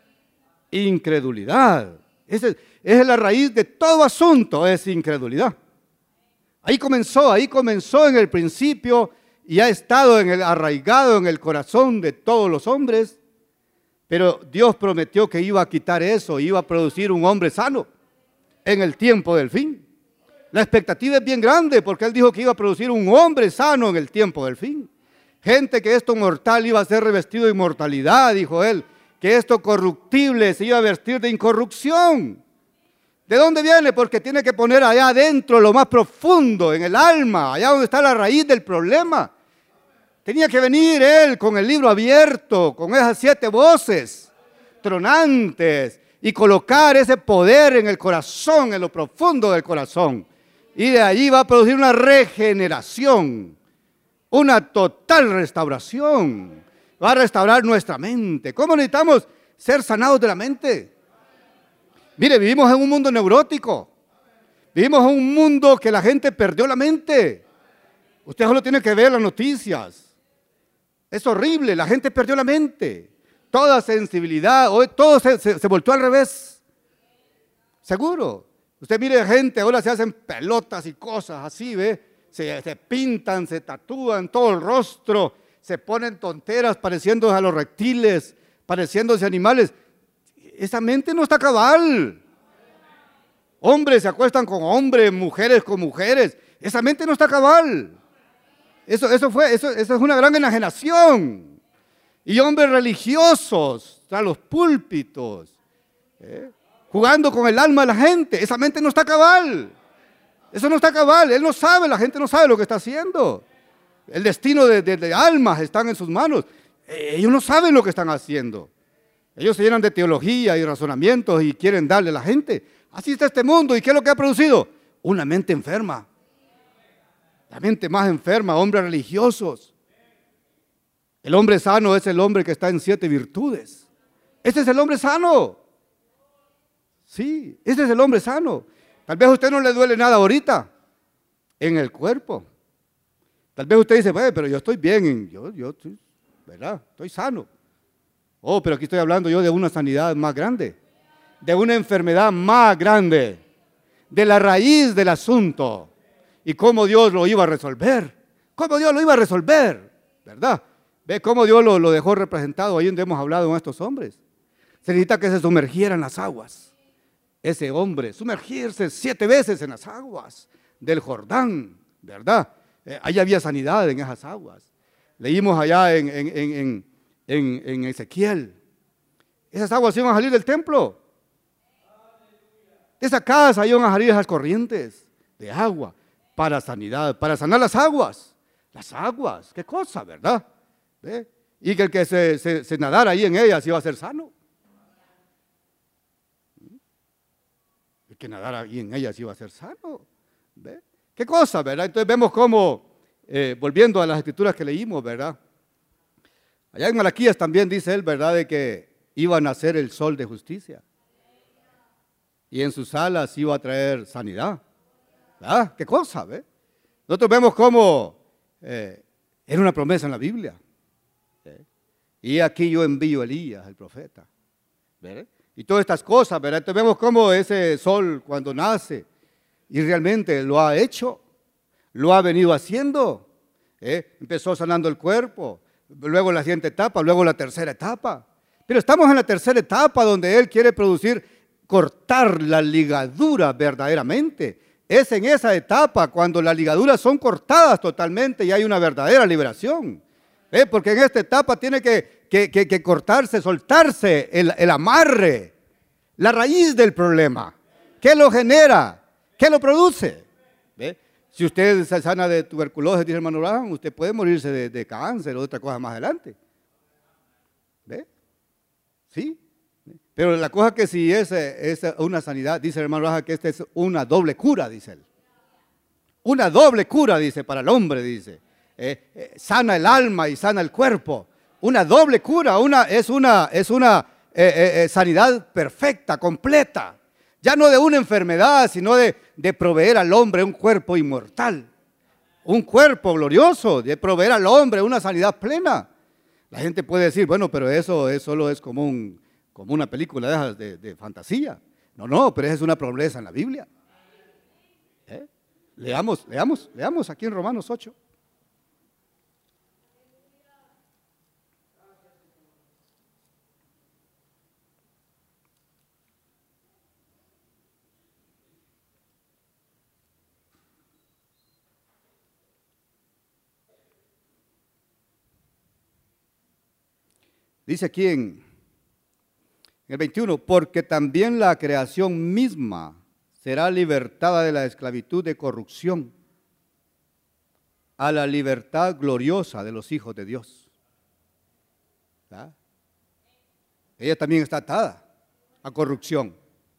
S1: Incredulidad. Esa es la raíz de todo asunto, es incredulidad. Ahí comenzó en el principio y ha estado arraigado en el corazón de todos los hombres. Pero Dios prometió que iba a quitar eso, iba a producir un hombre sano en el tiempo del fin. La expectativa es bien grande porque Él dijo que iba a producir un hombre sano en el tiempo del fin. Gente que esto mortal iba a ser revestido de inmortalidad, dijo Él. Que esto corruptible se iba a vestir de incorrupción. ¿De dónde viene? Porque tiene que poner allá adentro, lo más profundo, en el alma, allá donde está la raíz del problema. Tenía que venir Él con el libro abierto, con esas 7 voces tronantes y colocar ese poder en el corazón, en lo profundo del corazón. Y de allí va a producir una regeneración, una total restauración. Va a restaurar nuestra mente. ¿Cómo necesitamos ser sanados de la mente? Mire, vivimos en un mundo neurótico. Vivimos en un mundo que la gente perdió la mente. Usted solo tiene que ver las noticias. Es horrible, la gente perdió la mente. Toda sensibilidad, hoy todo se volvió al revés. Seguro. Usted mire gente, ahora se hacen pelotas y cosas así, ¿ve? Se pintan, se tatúan todo el rostro, se ponen tonteras pareciéndose a los reptiles, pareciéndose a animales. Esa mente no está cabal. Hombres se acuestan con hombres, mujeres con mujeres. Esa mente no está cabal. Eso es una gran enajenación. Y hombres religiosos, a los púlpitos, jugando con el alma de la gente. Esa mente no está cabal. Eso no está cabal. Él no sabe, la gente no sabe lo que está haciendo. El destino de almas están en sus manos. Ellos no saben lo que están haciendo. Ellos se llenan de teología y razonamientos y quieren darle a la gente. Así está este mundo. ¿Y qué es lo que ha producido? Una mente enferma. La mente más enferma, hombres religiosos. El hombre sano es el hombre que está en 7 virtudes. Ese es el hombre sano. Sí, ese es el hombre sano. Tal vez a usted no le duele nada ahorita en el cuerpo. Tal vez usted dice, bueno, pero yo estoy bien, yo estoy, ¿verdad? Estoy sano. Oh, pero aquí estoy hablando yo de una sanidad más grande, de una enfermedad más grande, de la raíz del asunto y cómo Dios lo iba a resolver. Cómo Dios lo iba a resolver, ¿verdad? Ve cómo Dios lo dejó representado ahí donde hemos hablado con estos hombres. Se necesita que se sumergieran las aguas ese hombre sumergirse 7 veces en las aguas del Jordán, ¿verdad? Ahí había sanidad en esas aguas. Leímos allá en Ezequiel. Esas aguas iban a salir del templo. De esa casa iban a salir esas corrientes de agua para sanidad, para sanar las aguas. Las aguas, qué cosa, ¿verdad? ¿Ve? Y que el que se nadara ahí en ellas iba a ser sano. El que nadara ahí en ellas iba a ser sano. ¿Ve? Qué cosa, ¿verdad? Entonces vemos cómo, volviendo a las escrituras que leímos, ¿verdad? Allá en Malaquías también dice él, ¿verdad? De que iba a nacer el sol de justicia. Y en sus alas iba a traer sanidad. ¿Verdad? ¿Qué cosa, ve? Nosotros vemos cómo era una promesa en la Biblia. Y aquí yo envío a Elías, el profeta. ¿Verdad? Y todas estas cosas, ¿verdad? Entonces vemos cómo ese sol cuando nace, y realmente lo ha hecho, lo ha venido haciendo. Empezó sanando el cuerpo, luego la siguiente etapa, luego la tercera etapa. Pero estamos en la tercera etapa donde Él quiere cortar la ligadura verdaderamente. Es en esa etapa cuando las ligaduras son cortadas totalmente y hay una verdadera liberación. Porque en esta etapa tiene que cortarse, soltarse el amarre, la raíz del problema. ¿Qué lo genera? ¿Qué lo produce? ¿Ve? Si usted se sana de tuberculosis, dice el hermano Abraham, usted puede morirse de cáncer o de otra cosa más adelante. ¿Ve? ¿Sí? Pero la cosa que si es una sanidad, dice el hermano Abraham que esta es una doble cura, dice él. Una doble cura, dice, para el hombre, dice. Sana el alma y sana el cuerpo. Una doble cura, es una sanidad perfecta, completa. Ya no de una enfermedad, sino de proveer al hombre un cuerpo inmortal. Un cuerpo glorioso, de proveer al hombre una sanidad plena. La gente puede decir, bueno, pero eso solo es como una película de fantasía. No, pero esa es una promesa en la Biblia. Leamos aquí en Romanos 8. Dice aquí en el 21, porque también la creación misma será libertada de la esclavitud de corrupción a la libertad gloriosa de los hijos de Dios. ¿Verdad? Ella también está atada a corrupción.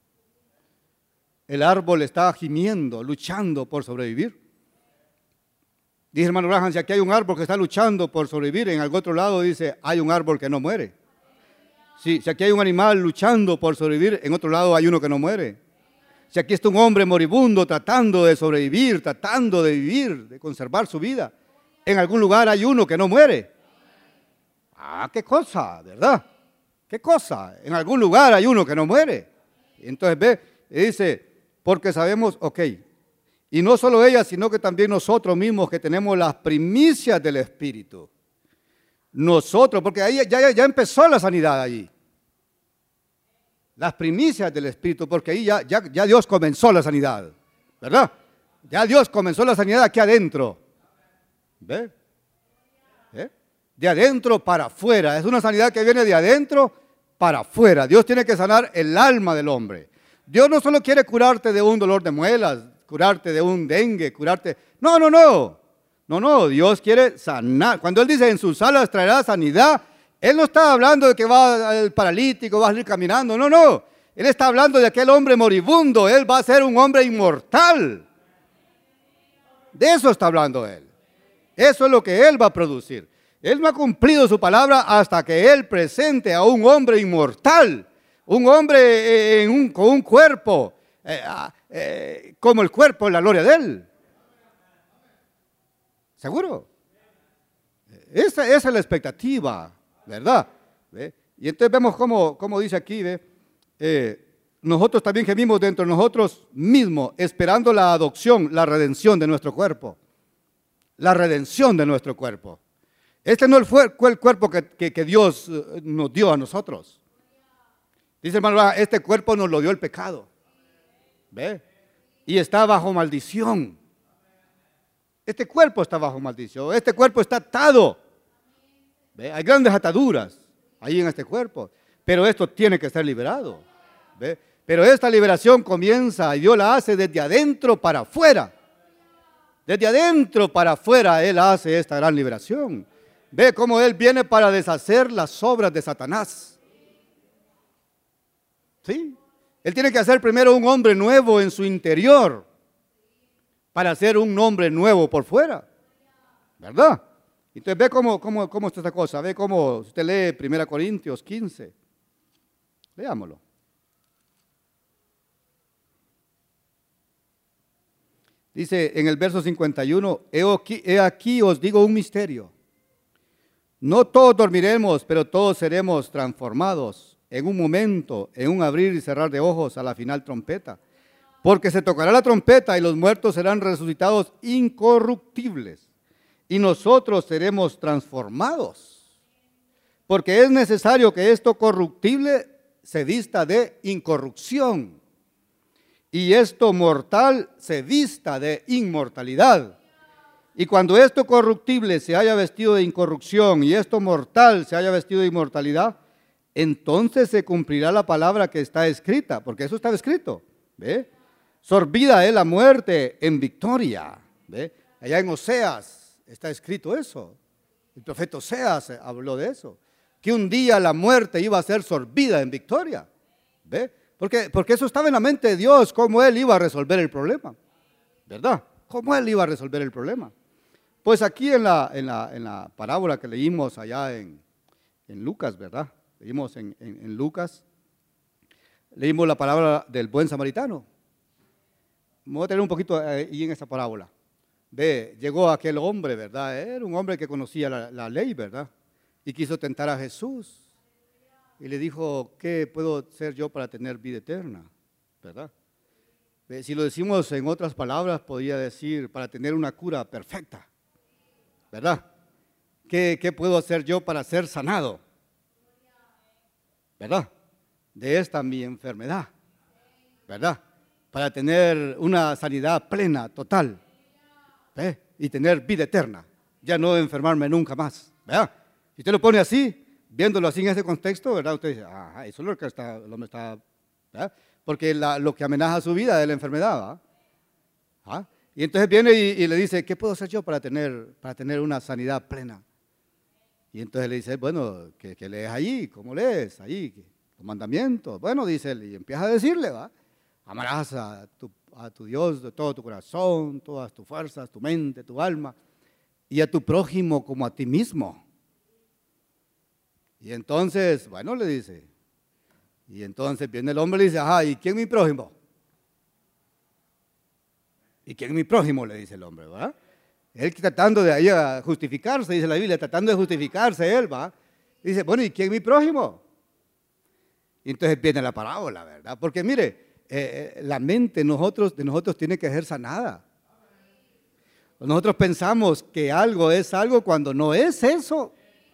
S1: El árbol está gimiendo, luchando por sobrevivir. Dice hermano Abraham, si aquí hay un árbol que está luchando por sobrevivir, en algún otro lado dice, hay un árbol que no muere. Si aquí hay un animal luchando por sobrevivir, en otro lado hay uno que no muere. Si aquí está un hombre moribundo tratando de sobrevivir, tratando de vivir, de conservar su vida, en algún lugar hay uno que no muere. Qué cosa, ¿verdad? Qué cosa, en algún lugar hay uno que no muere. Entonces ve, y dice, porque sabemos, y no solo ella, sino que también nosotros mismos que tenemos las primicias del Espíritu. Nosotros, porque ahí ya empezó la sanidad allí. Las primicias del Espíritu, porque ahí ya Dios comenzó la sanidad, ¿verdad? Ya Dios comenzó la sanidad aquí adentro. ¿Ve? De adentro para afuera. Es una sanidad que viene de adentro para afuera. Dios tiene que sanar el alma del hombre. Dios no solo quiere curarte de un dolor de muelas, curarte de un dengue, curarte. No, Dios quiere sanar. Cuando Él dice en sus alas traerá sanidad, Él no está hablando de que va el paralítico, va a salir caminando. No. Él está hablando de aquel hombre moribundo. Él va a ser un hombre inmortal. De eso está hablando Él. Eso es lo que Él va a producir. Él no ha cumplido su palabra hasta que Él presente a un hombre inmortal. Un hombre con un cuerpo, como el cuerpo en la gloria de Él. ¿Seguro? Esa es la expectativa, ¿verdad? ¿Ve? Y entonces vemos cómo dice aquí, ¿ve? Nosotros también gemimos dentro de nosotros mismos, esperando la adopción, la redención de nuestro cuerpo. La redención de nuestro cuerpo. Este no fue el cuerpo que Dios nos dio a nosotros. Dice hermano, este cuerpo nos lo dio el pecado. ¿Ve? Y está bajo maldición. Este cuerpo está bajo maldición. Este cuerpo está atado. ¿Ve? Hay grandes ataduras ahí en este cuerpo. Pero esto tiene que ser liberado. ¿Ve? Pero esta liberación comienza y Dios la hace desde adentro para afuera. Desde adentro para afuera Él hace esta gran liberación. Ve cómo Él viene para deshacer las obras de Satanás. ¿Sí? Él tiene que hacer primero un hombre nuevo en su interior para hacer un hombre nuevo por fuera. ¿Verdad? Entonces ve cómo está esta cosa. Ve cómo usted lee 1 Corintios 15. Leámoslo. Dice en el verso 51, he aquí os digo un misterio. No todos dormiremos, pero todos seremos transformados en un momento, en un abrir y cerrar de ojos a la final trompeta. Porque se tocará la trompeta y los muertos serán resucitados incorruptibles y nosotros seremos transformados. Porque es necesario que esto corruptible se vista de incorrupción y esto mortal se vista de inmortalidad. Y cuando esto corruptible se haya vestido de incorrupción y esto mortal se haya vestido de inmortalidad, entonces se cumplirá la palabra que está escrita, porque eso está escrito, ¿ve? Sorbida es la muerte en victoria, ¿ve? Allá en Oseas está escrito eso. El profeta Oseas habló de eso, que un día la muerte iba a ser sorbida en victoria, ¿ve? Porque eso estaba en la mente de Dios, cómo Él iba a resolver el problema, ¿verdad? Cómo Él iba a resolver el problema. Pues aquí en la parábola que leímos allá en Lucas, ¿verdad? Leímos en Lucas, leímos la palabra del buen samaritano. Me voy a tener un poquito ahí en esta parábola. Ve, llegó aquel hombre, ¿verdad? Era un hombre que conocía la ley, ¿verdad? Y quiso tentar a Jesús. Y le dijo, ¿qué puedo hacer yo para tener vida eterna? ¿Verdad? Si lo decimos en otras palabras, podría decir, para tener una cura perfecta. ¿Verdad? ¿Qué puedo hacer yo para ser sanado? ¿Verdad? De esta mi enfermedad. ¿Verdad? Para tener una sanidad plena, total. ¿Ve? Y tener vida eterna. Ya no enfermarme nunca más. ¿Verdad? Si usted lo pone así, viéndolo así en ese contexto, ¿verdad? Usted dice, eso es lo que está, ¿verdad? Porque lo que amenaza su vida es la enfermedad, ¿verdad? Y entonces viene y le dice, ¿qué puedo hacer yo para tener una sanidad plena? Y entonces le dice, bueno, ¿qué lees allí? ¿Cómo lees allí? Los mandamientos. Bueno, dice él, y empieza a decirle, ¿va? Amarás a tu Dios de todo tu corazón, todas tus fuerzas, tu mente, tu alma, y a tu prójimo como a ti mismo. Y entonces, bueno, le dice, y entonces viene el hombre y le dice, ¿y quién es mi prójimo? ¿Y quién es mi prójimo? Le dice el hombre, ¿verdad? Él tratando de ahí a justificarse, dice la Biblia, tratando de justificarse él, ¿va? Dice, bueno, ¿y quién es mi prójimo? Y entonces viene la parábola, ¿verdad? Porque mire, la mente de nosotros tiene que ser sanada. Nosotros pensamos que algo es algo cuando no es eso.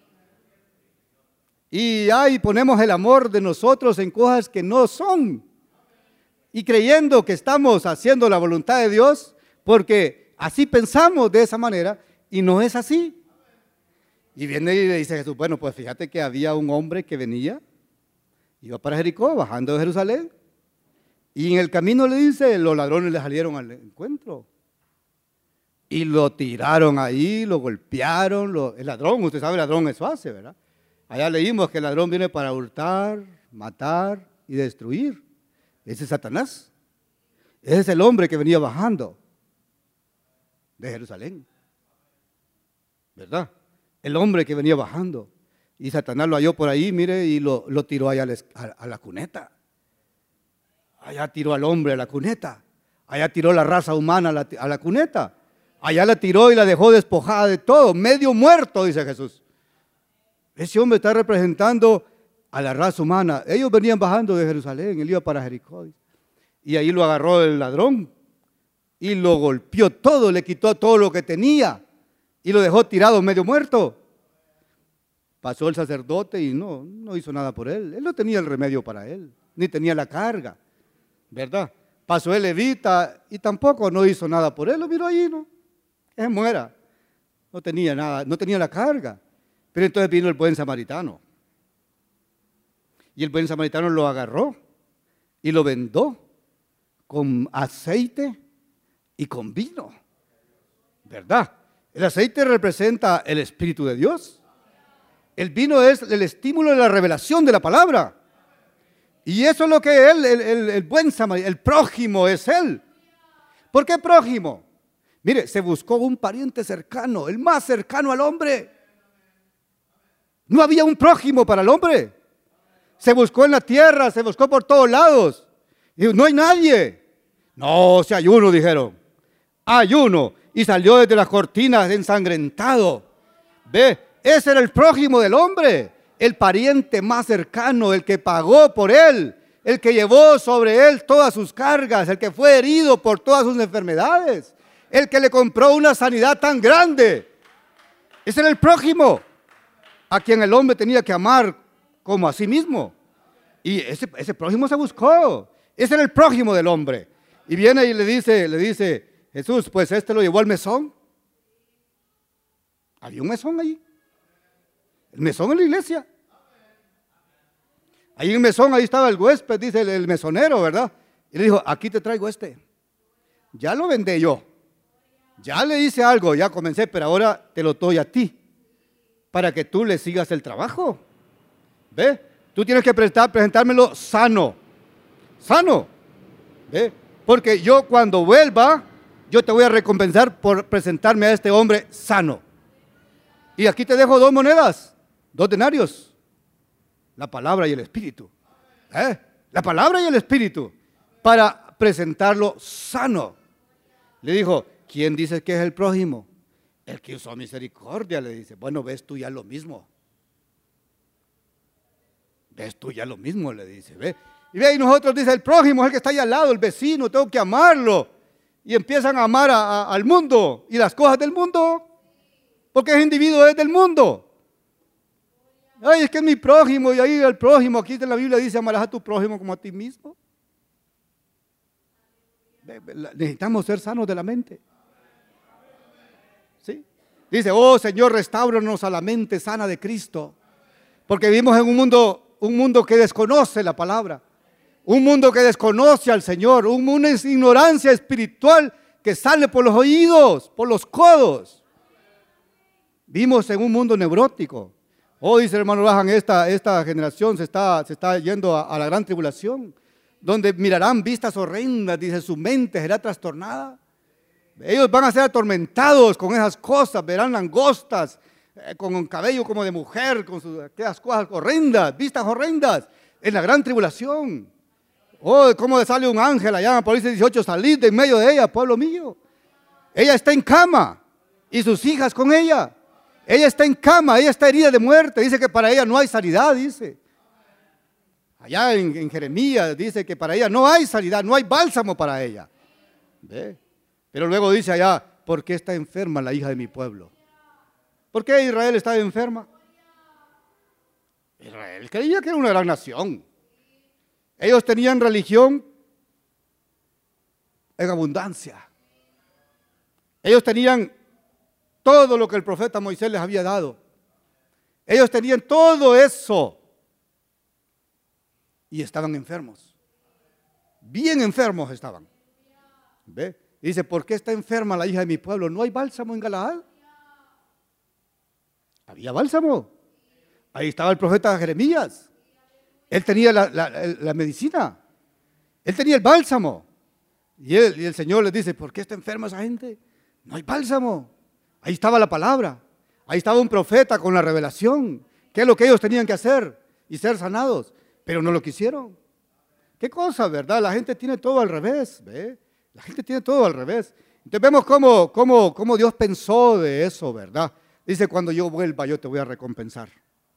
S1: Y ahí ponemos el amor de nosotros en cosas que no son. Y creyendo que estamos haciendo la voluntad de Dios, porque así pensamos de esa manera y no es así. Y viene y le dice a Jesús, bueno, pues fíjate que había un hombre que venía, iba para Jericó, bajando de Jerusalén. Y en el camino le dice, los ladrones le salieron al encuentro. Y lo tiraron ahí, lo golpearon. El ladrón, usted sabe, el ladrón eso hace, ¿verdad? Allá leímos que el ladrón viene para hurtar, matar y destruir. Ese es Satanás. Ese es el hombre que venía bajando de Jerusalén. ¿Verdad? El hombre que venía bajando. Y Satanás lo halló por ahí, mire, y lo tiró allá a la cuneta. Allá tiró al hombre a la cuneta. Allá tiró la raza humana a la cuneta. Allá la tiró y la dejó despojada de todo, medio muerto, dice Jesús. Ese hombre está representando a la raza humana. Ellos venían bajando de Jerusalén, él iba para Jericó. Y ahí lo agarró el ladrón y lo golpeó todo, le quitó todo lo que tenía y lo dejó tirado medio muerto. Pasó el sacerdote y no hizo nada por él. Él no tenía el remedio para él, ni tenía la carga, ¿verdad? Pasó el levita y tampoco no hizo nada por él, lo miró allí, ¿no? Que se muera. No tenía nada, no tenía la carga. Pero entonces vino el buen samaritano. Y el buen samaritano lo agarró y lo vendó con aceite y con vino. ¿Verdad? El aceite representa el Espíritu de Dios. El vino es el estímulo de la revelación de la palabra. Y eso es lo que él, el buen samaritano, el prójimo es él. ¿Por qué prójimo? Mire, se buscó un pariente cercano, el más cercano al hombre. No había un prójimo para el hombre. Se buscó en la tierra, se buscó por todos lados. Y no hay nadie. No, si hay uno, dijeron. Hay uno. Y salió desde las cortinas ensangrentado. Ve, ese era el prójimo del hombre. El pariente más cercano, el que pagó por él, el que llevó sobre él todas sus cargas, el que fue herido por todas sus enfermedades, el que le compró una sanidad tan grande. Ese era el prójimo, a quien el hombre tenía que amar como a sí mismo. Y ese prójimo se buscó. Ese era el prójimo del hombre. Y viene y le dice Jesús, pues este lo llevó al mesón. Había un mesón allí. El mesón en la iglesia. Ahí en el mesón, ahí estaba el huésped, dice el mesonero, ¿verdad? Y le dijo, aquí te traigo este. Ya lo vendé yo. Ya le hice algo, ya comencé, pero ahora te lo doy a ti. Para que tú le sigas el trabajo. ¿Ve? Tú tienes que presentármelo sano. Sano. ¿Ve? Porque yo cuando vuelva, yo te voy a recompensar por presentarme a este hombre sano. Y aquí te dejo 2 monedas. 2 denarios, la palabra y el espíritu. La palabra y el espíritu, para presentarlo sano. Le dijo, ¿quién dices que es el prójimo? El que usó misericordia, le dice. Bueno, ves tú ya lo mismo. Ves tú ya lo mismo, le dice. ¿Ve? Y ve, y nosotros dice, el prójimo es el que está ahí al lado, el vecino, tengo que amarlo. Y empiezan a amar al mundo y las cosas del mundo, porque ese individuo es del mundo. Ay, es que es mi prójimo, y ahí el prójimo, aquí en la Biblia dice, amarás a tu prójimo como a ti mismo. Necesitamos ser sanos de la mente. ¿Sí? Dice, oh Señor, restáuranos a la mente sana de Cristo. Porque vivimos en un mundo que desconoce la palabra. Un mundo que desconoce al Señor. Una ignorancia espiritual que sale por los oídos, por los codos. Vivimos en un mundo neurótico. Oh, dice el hermano Bajan, esta generación se está yendo a la gran tribulación, donde mirarán vistas horrendas, dice, su mente será trastornada. Ellos van a ser atormentados con esas cosas, verán langostas, con un cabello como de mujer, con aquellas cosas horrendas, vistas horrendas, en la gran tribulación. Oh, cómo sale un ángel allá en Apocalipsis 18, salid de en medio de ella, pueblo mío. Ella está en cama y sus hijas con ella. Ella está en cama, ella está herida de muerte. Dice que para ella no hay sanidad, dice. Allá en Jeremías dice que para ella no hay sanidad, no hay bálsamo para ella. ¿Ve? Pero luego dice allá, ¿por qué está enferma la hija de mi pueblo? ¿Por qué Israel está enferma? Israel creía que era una gran nación. Ellos tenían religión en abundancia. Ellos tenían todo lo que el profeta Moisés les había dado. Ellos tenían todo eso. Y estaban enfermos. Bien enfermos estaban. ¿Ve? Y dice, ¿por qué está enferma la hija de mi pueblo? ¿No hay bálsamo en Galaad? Había bálsamo. Ahí estaba el profeta Jeremías. Él tenía la medicina. Él tenía el bálsamo. Y el Señor les dice, ¿por qué está enferma esa gente? No hay bálsamo. Ahí estaba la palabra. Ahí estaba un profeta con la revelación. ¿Qué es lo que ellos tenían que hacer? Y ser sanados. Pero no lo quisieron. ¿Qué cosa, verdad? La gente tiene todo al revés. ¿Ve? La gente tiene todo al revés. Entonces vemos cómo Dios pensó de eso, ¿verdad? Dice, cuando yo vuelva, yo te voy a recompensar.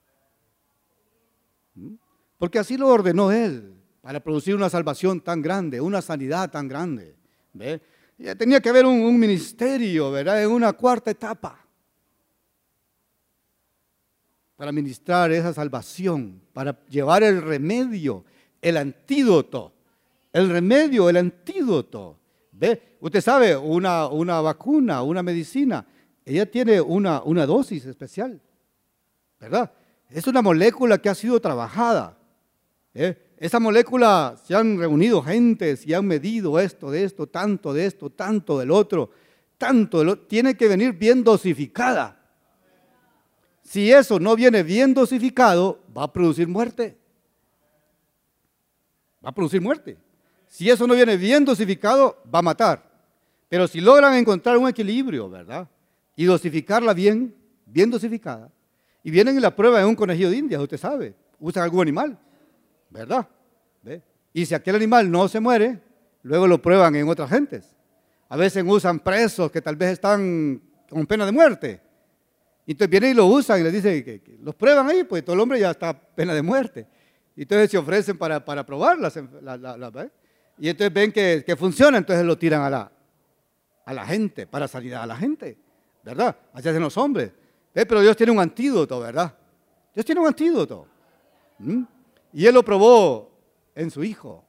S1: Porque así lo ordenó Él, para producir una salvación tan grande, una sanidad tan grande. ¿Ve? Ya tenía que haber un ministerio, ¿verdad? En una cuarta etapa. Para ministrar esa salvación, para llevar el remedio, el antídoto El remedio, el antídoto. ¿Ve? Usted sabe, una vacuna, una medicina, ella tiene una dosis especial, ¿verdad? Es una molécula que ha sido trabajada. Esa molécula, se han reunido gentes y han medido esto, de esto, tanto del otro, tiene que venir bien dosificada. Si eso no viene bien dosificado, va a producir muerte. Va a producir muerte. Si eso no viene bien dosificado, va a matar. Pero si logran encontrar un equilibrio, ¿verdad? Y dosificarla bien dosificada. Y vienen en la prueba de un conejillo de Indias, usted sabe, usan algún animal, ¿verdad? ¿Ve? Y si aquel animal no se muere, luego lo prueban en otras gentes. A veces usan presos que tal vez están con pena de muerte. Entonces vienen y lo usan y les dicen que los prueban ahí, pues todo el hombre ya está pena de muerte. Y entonces se ofrecen para probarlas. Y entonces ven que funciona, entonces lo tiran a la gente, para sanidad a la gente, ¿verdad? Así hacen los hombres. Pero Dios tiene un antídoto, ¿verdad? Dios tiene un antídoto. Y Él lo probó en su Hijo.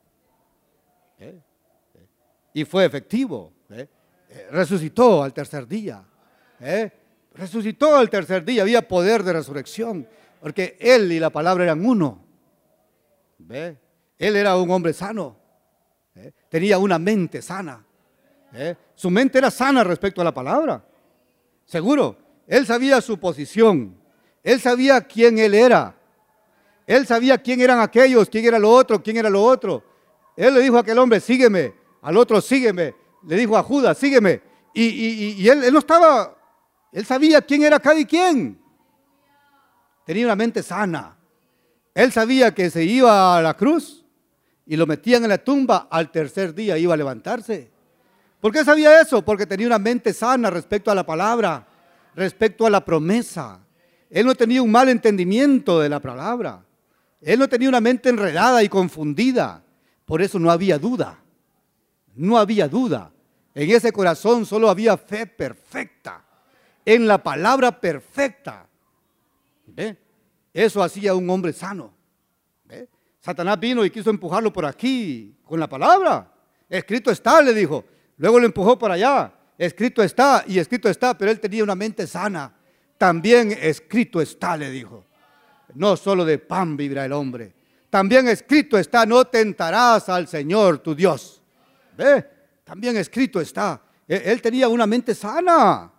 S1: Y fue efectivo. Resucitó al tercer día. Resucitó al tercer día, había poder de resurrección, porque Él y la palabra eran uno. ¿Ve? Él era un hombre sano, tenía una mente sana. Su mente era sana respecto a la palabra, seguro. Él sabía su posición, él sabía quién él era, él sabía quién eran aquellos, quién era lo otro. Él le dijo a aquel hombre, sígueme, al otro, sígueme, le dijo a Judas, sígueme. Y él no estaba... Él sabía quién era cada y quién. Tenía una mente sana. Él sabía que se iba a la cruz y lo metían en la tumba, al tercer día iba a levantarse. ¿Por qué sabía eso? Porque tenía una mente sana respecto a la palabra, respecto a la promesa. Él no tenía un mal entendimiento de la palabra. Él no tenía una mente enredada y confundida. Por eso no había duda. No había duda. En ese corazón solo había fe perfecta. En la palabra perfecta. ¿Ve? Eso hacía un hombre sano. ¿Ve? Satanás vino y quiso empujarlo por aquí con la palabra. Escrito está, le dijo. Luego lo empujó para allá. Escrito está y escrito está, pero él tenía una mente sana. También escrito está, le dijo. No solo de pan vivirá el hombre. También escrito está, no tentarás al Señor tu Dios. ¿Ve? También escrito está. Él tenía una mente sana.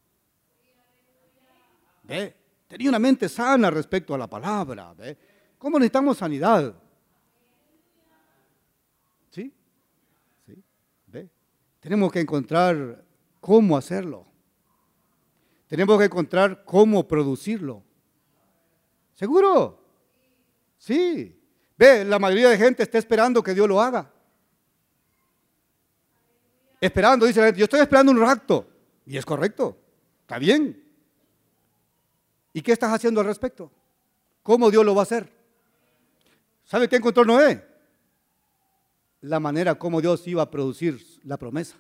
S1: ¿Ve? Tenía una mente sana respecto a la palabra. ¿Ve? ¿Cómo necesitamos sanidad? ¿Sí? ¿Sí? ¿Ve? Tenemos que encontrar cómo hacerlo. Tenemos que encontrar cómo producirlo. ¿Seguro? Sí. Ve, la mayoría de gente está esperando que Dios lo haga. Esperando, dice la gente, yo estoy esperando un rato. Y es correcto, está bien. ¿Y qué estás haciendo al respecto? ¿Cómo Dios lo va a hacer? ¿Sabe qué encontró Noé? La manera como Dios iba a producir la promesa.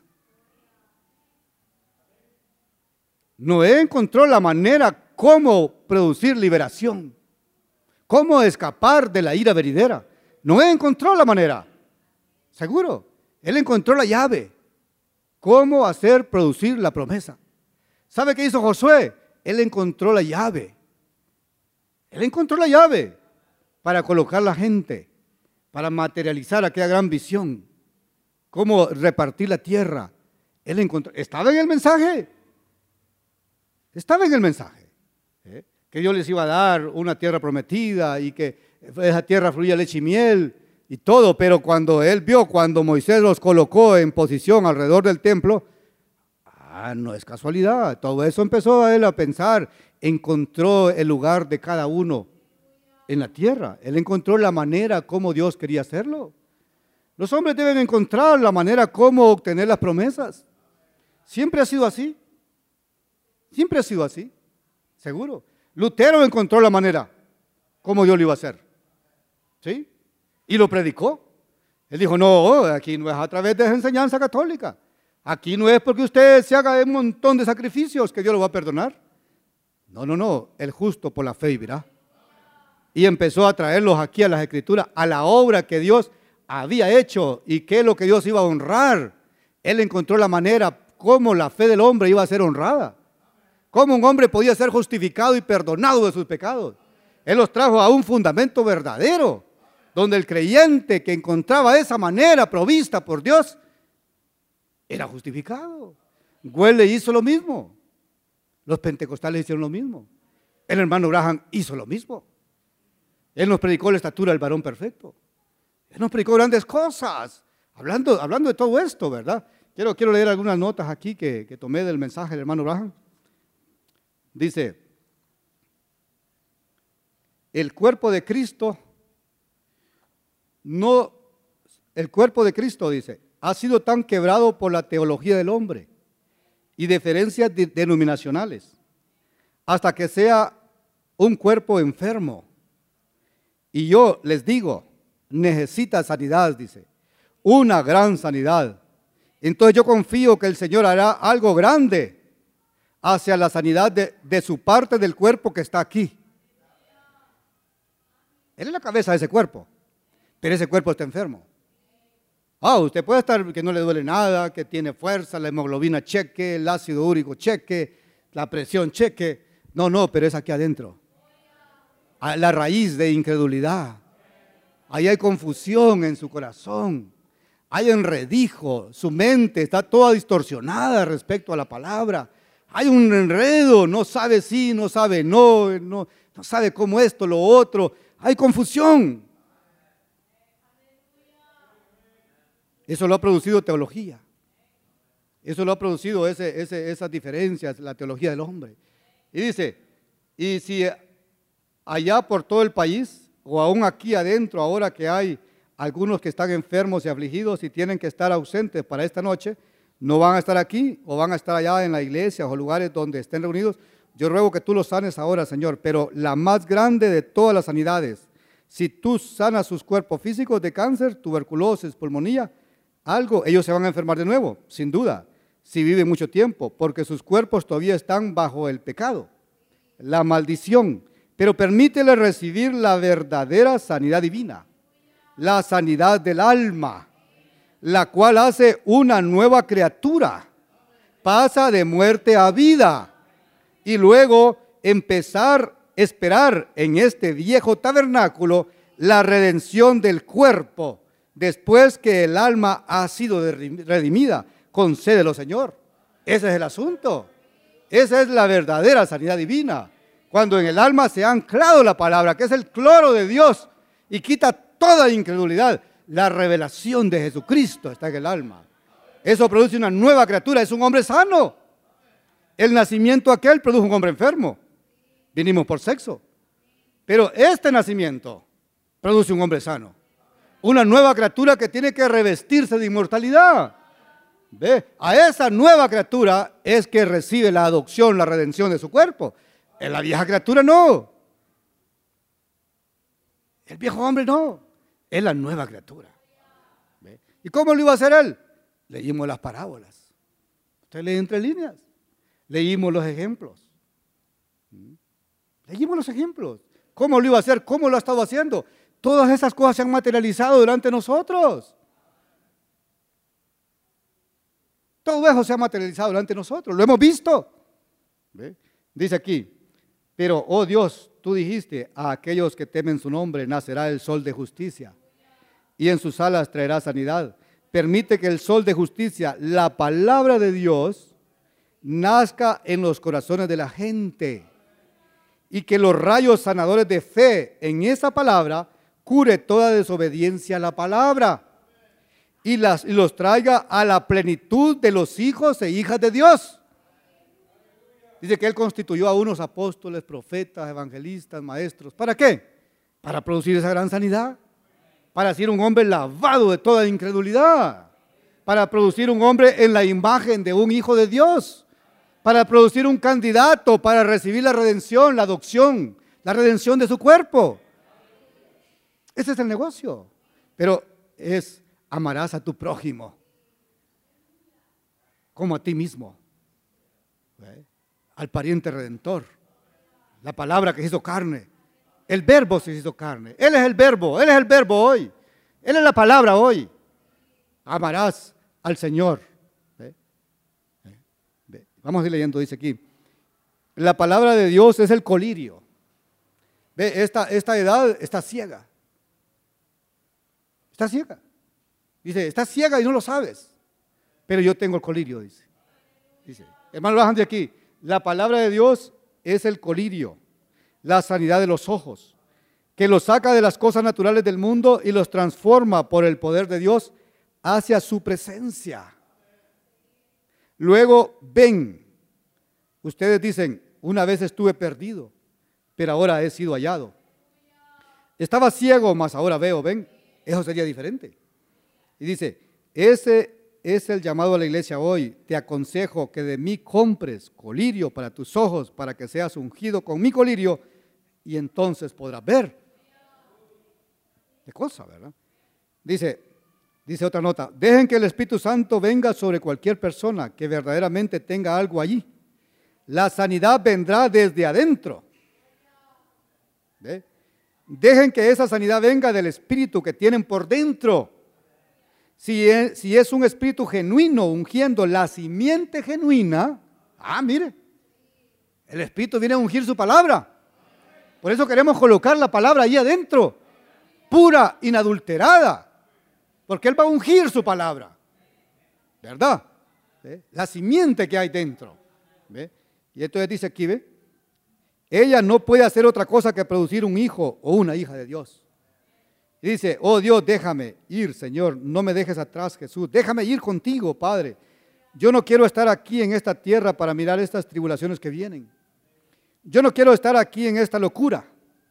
S1: Noé encontró la manera cómo producir liberación, cómo escapar de la ira venidera. Noé encontró la manera, seguro. Él encontró la llave, cómo hacer producir la promesa. ¿Sabe qué hizo Josué? Él encontró la llave. Él encontró la llave para colocar la gente, para materializar aquella gran visión, cómo repartir la tierra. Él encontró, estaba en el mensaje. Estaba en el mensaje, que Dios les iba a dar una tierra prometida y que esa tierra fluía leche y miel y todo, pero cuando él vio, cuando Moisés los colocó en posición alrededor del templo, no es casualidad, todo eso empezó a él a pensar, encontró el lugar de cada uno en la tierra, él encontró la manera como Dios quería hacerlo. Los hombres deben encontrar la manera como obtener las promesas. Siempre ha sido así. Siempre ha sido así, seguro. Lutero encontró la manera como Dios lo iba a hacer, ¿sí? Y lo predicó. Él dijo, no, aquí no es a través de esa enseñanza católica. Aquí no es porque usted se haga un montón de sacrificios que Dios lo va a perdonar. No, el justo por la fe vivirá. Y empezó a traerlos aquí a las Escrituras, a la obra que Dios había hecho y qué es lo que Dios iba a honrar. Él encontró la manera cómo la fe del hombre iba a ser honrada. Cómo un hombre podía ser justificado y perdonado de sus pecados. Él los trajo a un fundamento verdadero, donde el creyente que encontraba esa manera provista por Dios era justificado. Wesley hizo lo mismo. Los pentecostales hicieron lo mismo. El hermano Branham hizo lo mismo. Él nos predicó la estatura del varón perfecto. Él nos predicó grandes cosas. Hablando de todo esto, ¿verdad? Quiero leer algunas notas aquí que tomé del mensaje del hermano Branham. Dice, el cuerpo de Cristo, dice, ha sido tan quebrado por la teología del hombre y diferencias denominacionales, hasta que sea un cuerpo enfermo. Y yo les digo, necesita sanidad, dice, una gran sanidad. Entonces yo confío que el Señor hará algo grande hacia la sanidad de su parte del cuerpo que está aquí. Él es la cabeza de ese cuerpo, pero ese cuerpo está enfermo. Usted puede estar que no le duele nada, que tiene fuerza, la hemoglobina cheque, el ácido úrico cheque, la presión cheque. No, pero es aquí adentro. A la raíz de incredulidad. Ahí hay confusión en su corazón. Hay enredijo, su mente está toda distorsionada respecto a la palabra. Hay un enredo, no sabe sí, no sabe no sabe cómo esto, lo otro. Hay confusión. Eso lo ha producido teología. Eso lo ha producido esas diferencias, la teología del hombre. Y dice, y si allá por todo el país, o aún aquí adentro, ahora que hay algunos que están enfermos y afligidos y tienen que estar ausentes para esta noche, no van a estar aquí o van a estar allá en la iglesia o lugares donde estén reunidos, yo ruego que tú los sanes ahora, Señor. Pero la más grande de todas las sanidades, si tú sanas sus cuerpos físicos de cáncer, tuberculosis, pulmonía, algo, ellos se van a enfermar de nuevo, sin duda, si viven mucho tiempo, porque sus cuerpos todavía están bajo el pecado, la maldición. Pero permítele recibir la verdadera sanidad divina, la sanidad del alma, la cual hace una nueva criatura, pasa de muerte a vida y luego esperar en este viejo tabernáculo la redención del cuerpo, después que el alma ha sido redimida. Concédelo, Señor. Ese es el asunto. Esa es la verdadera sanidad divina. Cuando en el alma se ha anclado la palabra, que es el cloro de Dios, y quita toda incredulidad. La revelación de Jesucristo está en el alma. Eso produce una nueva criatura, es un hombre sano. El nacimiento aquel produjo un hombre enfermo. Vinimos por sexo. Pero este nacimiento produce un hombre sano. Una nueva criatura que tiene que revestirse de inmortalidad. ¿Ve? A esa nueva criatura es que recibe la adopción, la redención de su cuerpo. En la vieja criatura no. El viejo hombre no. Es la nueva criatura. ¿Ve? ¿Y cómo lo iba a hacer él? Leímos las parábolas. Usted lee entre líneas. Leímos los ejemplos. Leímos los ejemplos. ¿Cómo lo iba a hacer? ¿Cómo lo ha estado haciendo? Todas esas cosas se han materializado durante nosotros. Todo eso se ha materializado delante de nosotros. Lo hemos visto. ¿Ve? Dice aquí, pero, oh Dios, tú dijiste, a aquellos que temen su nombre nacerá el sol de justicia y en sus alas traerá sanidad. Permite que el sol de justicia, la palabra de Dios, nazca en los corazones de la gente y que los rayos sanadores de fe en esa palabra cure toda desobediencia a la palabra y los traiga a la plenitud de los hijos e hijas de Dios. Dice que Él constituyó a unos apóstoles, profetas, evangelistas, maestros. ¿Para qué? Para producir esa gran sanidad. Para ser un hombre lavado de toda incredulidad. Para producir un hombre en la imagen de un hijo de Dios. Para producir un candidato para recibir la redención, la adopción, la redención de su cuerpo. Ese es el negocio. Pero amarás a tu prójimo como a ti mismo. ¿Ve? Al pariente redentor, la palabra que se hizo carne, el verbo se hizo carne, Él es el verbo hoy. Él es la palabra hoy. Amarás al Señor. ¿Ve? ¿Ve? Vamos a ir leyendo, dice aquí. La palabra de Dios es el colirio. Ve, esta edad está ciega. Está ciega. Dice, estás ciega y no lo sabes. Pero yo tengo el colirio, dice. Hermano, bajan de aquí. La palabra de Dios es el colirio, la sanidad de los ojos, que los saca de las cosas naturales del mundo y los transforma por el poder de Dios hacia su presencia. Luego ven. Ustedes dicen, una vez estuve perdido, pero ahora he sido hallado. Estaba ciego, mas ahora veo, ven. Eso sería diferente. Y dice, ese es el llamado a la iglesia hoy. Te aconsejo que de mí compres colirio para tus ojos, para que seas ungido con mi colirio, y entonces podrás ver. Qué cosa, ¿verdad? Dice otra nota, dejen que el Espíritu Santo venga sobre cualquier persona que verdaderamente tenga algo allí. La sanidad vendrá desde adentro. ¿Ve? Dejen que esa sanidad venga del Espíritu que tienen por dentro. Si es un espíritu genuino ungiendo la simiente genuina, mire, el Espíritu viene a ungir su palabra. Por eso queremos colocar la palabra ahí adentro, pura, inadulterada, porque Él va a ungir su palabra, ¿verdad? ¿Ve? La simiente que hay dentro. ¿Ve? Y entonces dice aquí, ¿ve? Ella no puede hacer otra cosa que producir un hijo o una hija de Dios. Y dice, oh Dios, déjame ir, Señor, no me dejes atrás, Jesús, déjame ir contigo, Padre. Yo no quiero estar aquí en esta tierra para mirar estas tribulaciones que vienen. Yo no quiero estar aquí en esta locura.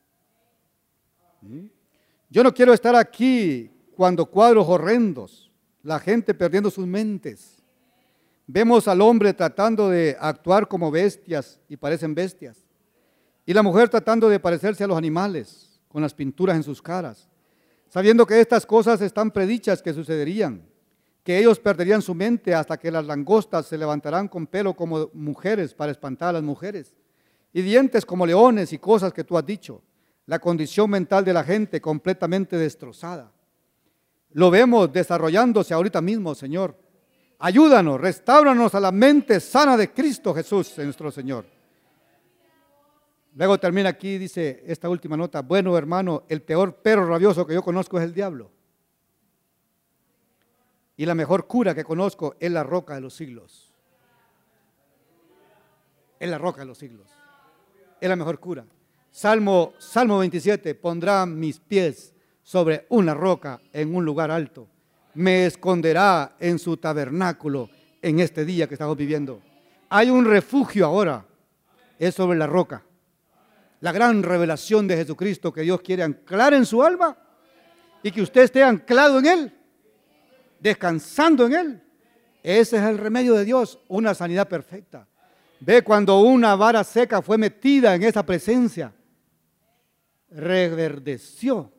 S1: Yo no quiero estar aquí cuando cuadros horrendos, la gente perdiendo sus mentes. Vemos al hombre tratando de actuar como bestias y parecen bestias. Y la mujer tratando de parecerse a los animales, con las pinturas en sus caras, sabiendo que estas cosas están predichas que sucederían, que ellos perderían su mente hasta que las langostas se levantarán con pelo como mujeres para espantar a las mujeres, y dientes como leones y cosas que tú has dicho. La condición mental de la gente completamente destrozada. Lo vemos desarrollándose ahorita mismo, Señor. Ayúdanos, restáuranos a la mente sana de Cristo Jesús, nuestro Señor. Luego termina aquí, dice esta última nota, bueno hermano, el peor perro rabioso que yo conozco es el diablo. Y la mejor cura que conozco es la roca de los siglos. Es la roca de los siglos. Es la mejor cura. Salmo 27, pondrá mis pies sobre una roca en un lugar alto. Me esconderá en su tabernáculo en este día que estamos viviendo. Hay un refugio ahora, es sobre la roca. La gran revelación de Jesucristo que Dios quiere anclar en su alma y que usted esté anclado en Él, descansando en Él. Ese es el remedio de Dios, una sanidad perfecta. Ve cuando una vara seca fue metida en esa presencia, reverdeció,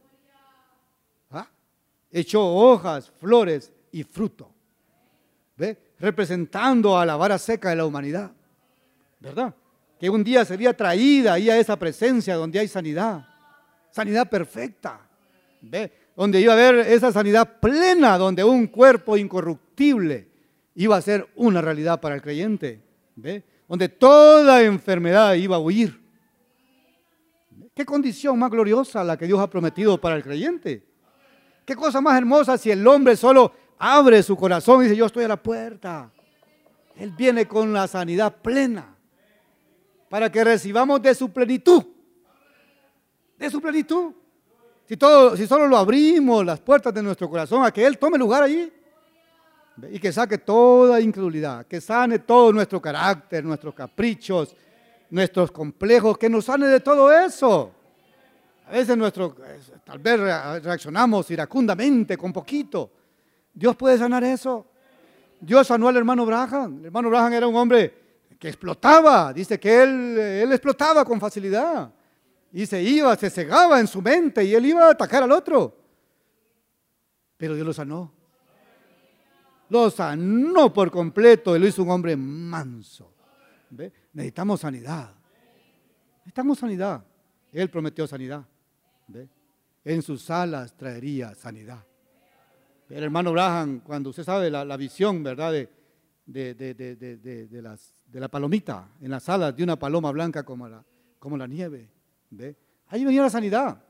S1: echó hojas, flores y fruto. ¿Ve? Representando a la vara seca de la humanidad, ¿verdad? Que un día sería traída ahí a esa presencia donde hay sanidad, sanidad perfecta, ¿ve? Donde iba a haber esa sanidad plena, donde un cuerpo incorruptible iba a ser una realidad para el creyente, ¿ve? Donde toda enfermedad iba a huir. ¿Qué condición más gloriosa la que Dios ha prometido para el creyente? ¿Qué cosa más hermosa si el hombre solo abre su corazón y dice, yo estoy a la puerta? Él viene con la sanidad plena para que recibamos de su plenitud. De su plenitud. Si solo lo abrimos, las puertas de nuestro corazón, a que Él tome lugar allí y que saque toda incredulidad, que sane todo nuestro carácter, nuestros caprichos, nuestros complejos, que nos sane de todo eso. A veces tal vez reaccionamos iracundamente con poquito. Dios puede sanar eso. Dios sanó al hermano Branham. El hermano Branham era un hombre que explotaba. Dice que él explotaba con facilidad. Y se cegaba en su mente y él iba a atacar al otro. Pero Dios lo sanó. Lo sanó por completo y lo hizo un hombre manso. ¿Ve? Necesitamos sanidad. Necesitamos sanidad. Él prometió sanidad. ¿Ve? En sus alas traería sanidad. El hermano Braham, cuando usted sabe la visión, ¿verdad? De la palomita, en las alas de una paloma blanca como la nieve. ¿Ve? Ahí venía la sanidad.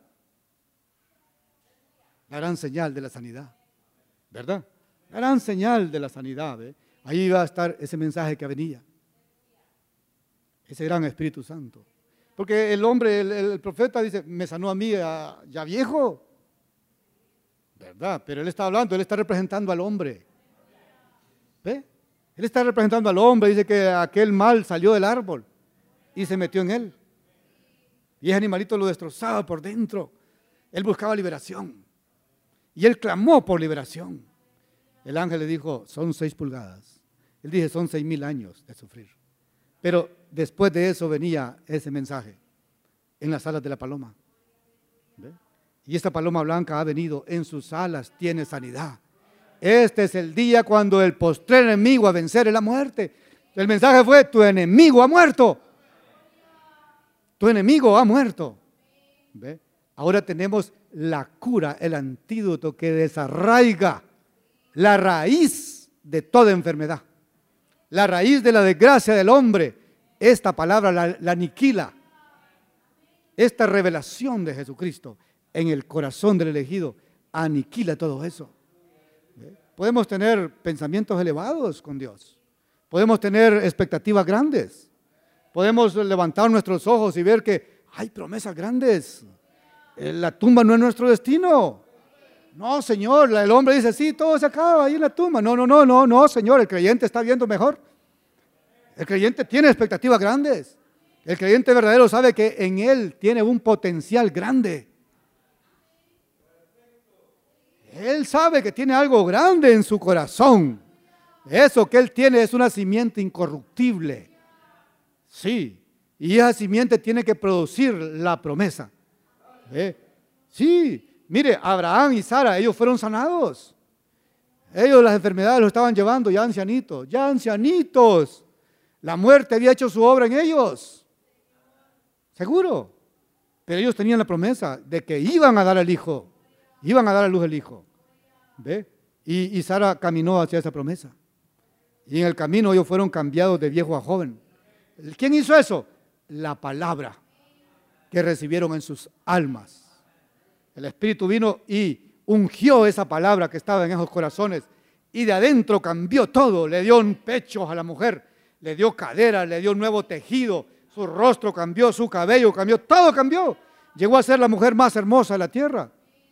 S1: La gran señal de la sanidad. ¿Verdad? La gran señal de la sanidad. ¿Ve? Ahí iba a estar ese mensaje que venía. Ese gran Espíritu Santo. Porque el hombre, el profeta dice, me sanó a mí ya viejo. ¿Verdad? Pero él está hablando, él está representando al hombre. ¿Ve? Él está representando al hombre, dice que aquel mal salió del árbol y se metió en él. Y ese animalito lo destrozaba por dentro. Él buscaba liberación. Y él clamó por liberación. El ángel le dijo, son 6 pulgadas. Él dice, son 6,000 años de sufrir. Pero después de eso venía ese mensaje en las alas de la paloma. ¿Ve? Y esta paloma blanca ha venido, en sus alas tiene sanidad. Este es el día cuando el postrer enemigo a vencer es la muerte. El mensaje fue, tu enemigo ha muerto. Tu enemigo ha muerto. ¿Ve? Ahora tenemos la cura, el antídoto que desarraiga la raíz de toda enfermedad. La raíz de la desgracia del hombre. Esta palabra la aniquila. Esta revelación de Jesucristo en el corazón del elegido aniquila todo eso. Podemos tener pensamientos elevados con Dios. Podemos tener expectativas grandes. Podemos levantar nuestros ojos y ver que hay promesas grandes. La tumba no es nuestro destino. No, Señor, el hombre dice, sí, todo se acaba ahí en la tumba. No, Señor, el creyente está viendo mejor. El creyente tiene expectativas grandes. El creyente verdadero sabe que en él tiene un potencial grande. Él sabe que tiene algo grande en su corazón. Eso que él tiene es una simiente incorruptible. Sí, y esa simiente tiene que producir la promesa. Sí, mire, Abraham y Sara, ellos fueron sanados. Ellos las enfermedades los estaban llevando ya ancianitos, ya ancianitos. La muerte había hecho su obra en ellos. Seguro. Pero ellos tenían la promesa de que iban a dar al hijo. Iban a dar a luz el hijo. ¿Ve? Y Sara caminó hacia esa promesa. Y en el camino ellos fueron cambiados de viejo a joven. ¿Quién hizo eso? La palabra que recibieron en sus almas. El Espíritu vino y ungió esa palabra que estaba en esos corazones. Y de adentro cambió todo. Le dio un pecho a la mujer. Le dio cadera, le dio un nuevo tejido. Su rostro cambió, su cabello cambió. Todo cambió. Llegó a ser la mujer más hermosa de la tierra.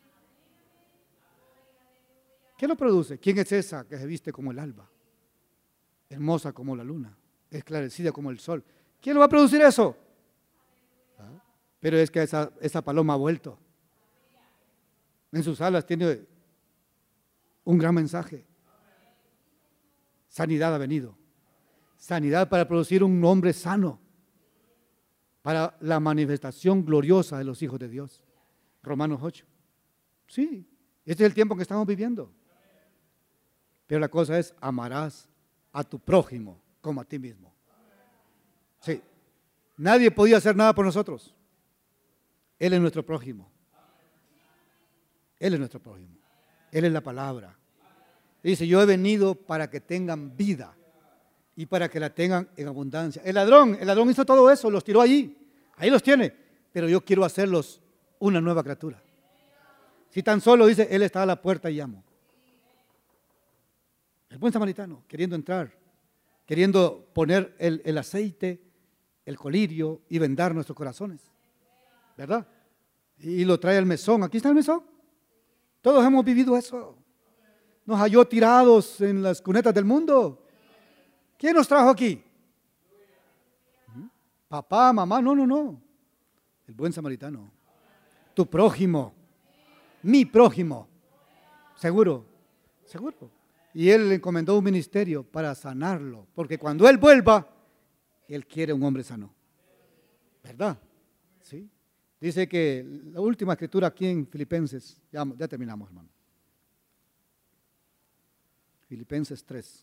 S1: ¿Qué lo produce? ¿Quién es esa que se viste como el alba? Hermosa como la luna, esclarecida como el sol. ¿Quién lo va a producir eso? Pero es que esa paloma ha vuelto. En sus alas tiene un gran mensaje. Sanidad ha venido. Sanidad para producir un hombre sano. Para la manifestación gloriosa de los hijos de Dios. Romanos 8. Sí, este es el tiempo que estamos viviendo. Pero la cosa es, amarás a tu prójimo como a ti mismo. Sí. Nadie podía hacer nada por nosotros. Él es nuestro prójimo. Él es nuestro prójimo. Él es la palabra. Dice, yo he venido para que tengan vida y para que la tengan en abundancia. El ladrón hizo todo eso, los tiró allí. Ahí los tiene. Pero yo quiero hacerlos una nueva criatura. Si tan solo dice, Él está a la puerta y llamo. El buen samaritano, queriendo entrar, queriendo poner el aceite, el colirio y vendar nuestros corazones. ¿Verdad? Y lo trae al mesón. Aquí está el mesón. Todos hemos vivido eso. Nos halló tirados en las cunetas del mundo. ¿Quién nos trajo aquí? Papá, mamá, no. El buen samaritano. Tu prójimo. Mi prójimo. Seguro. Y Él le encomendó un ministerio para sanarlo. Porque cuando Él vuelva, Él quiere un hombre sano. ¿Verdad? ¿Sí? Dice que la última escritura aquí en Filipenses, ya terminamos, hermano. Filipenses 3.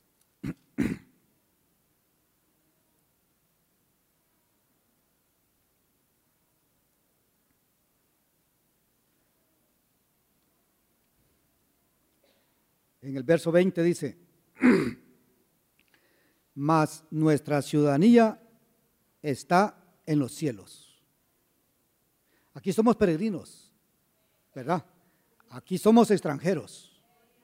S2: En el verso 20 dice, mas nuestra ciudadanía está en los cielos. Aquí somos peregrinos, ¿verdad? Aquí somos extranjeros.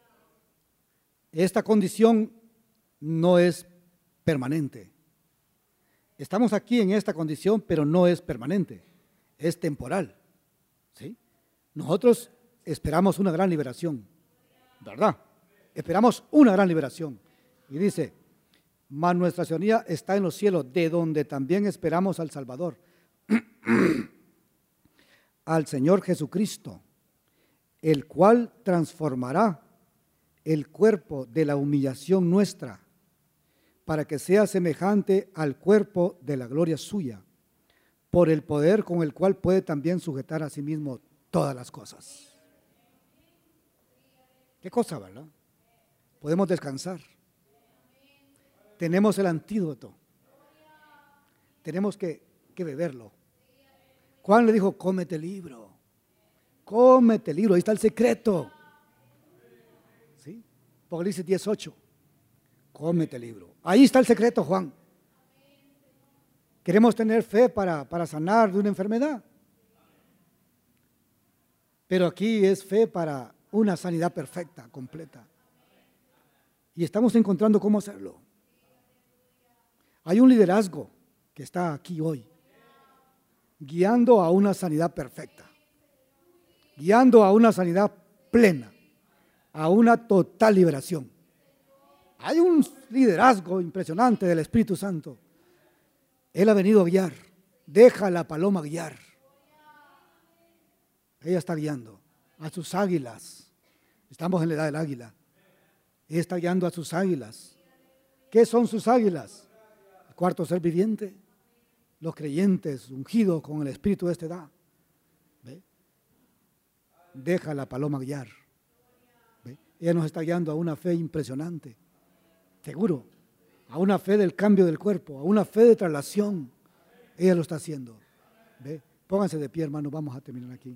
S2: Esta condición no es permanente. Estamos aquí en esta condición, pero no es permanente, es temporal, ¿sí? Nosotros esperamos una gran liberación, ¿verdad? Esperamos una gran liberación. Y dice, mas nuestra ciudadanía está en los cielos, de donde también esperamos al Salvador, al Señor Jesucristo, el cual transformará el cuerpo de la humillación nuestra, para que sea semejante al cuerpo de la gloria suya, por el poder con el cual puede también sujetar a sí mismo todas las cosas. ¿Qué cosa, verdad? Podemos descansar. Tenemos el antídoto. Tenemos que beberlo. Juan le dijo, cómete el libro. Cómete el libro, ahí está el secreto. ¿Sí? Apocalipsis 18. Cómete el libro. Ahí está el secreto, Juan. Queremos tener fe para sanar de una enfermedad. Pero aquí es fe para una sanidad perfecta, completa. Y estamos encontrando cómo hacerlo. Hay un liderazgo que está aquí hoy, guiando a una sanidad perfecta, guiando a una sanidad plena, a una total liberación. Hay un liderazgo impresionante del Espíritu Santo. Él ha venido a guiar. Deja a la paloma guiar. Ella está guiando a sus águilas. Estamos en la edad del águila. Ella está guiando a sus águilas. ¿Qué son sus águilas? El cuarto ser viviente. Los creyentes ungidos con el Espíritu de esta edad. ¿Ve? Deja a la paloma guiar. ¿Ve? Ella nos está guiando a una fe impresionante. Seguro, a una fe del cambio del cuerpo, a una fe de traslación. Ella lo está haciendo. ¿Ve? Pónganse de pie, hermanos, vamos a terminar aquí.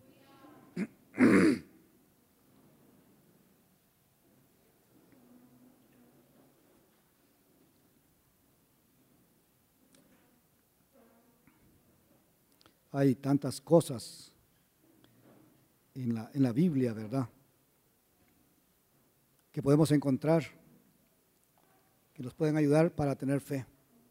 S2: Hay tantas cosas en la Biblia, ¿verdad?, que podemos encontrar que nos pueden ayudar para tener fe.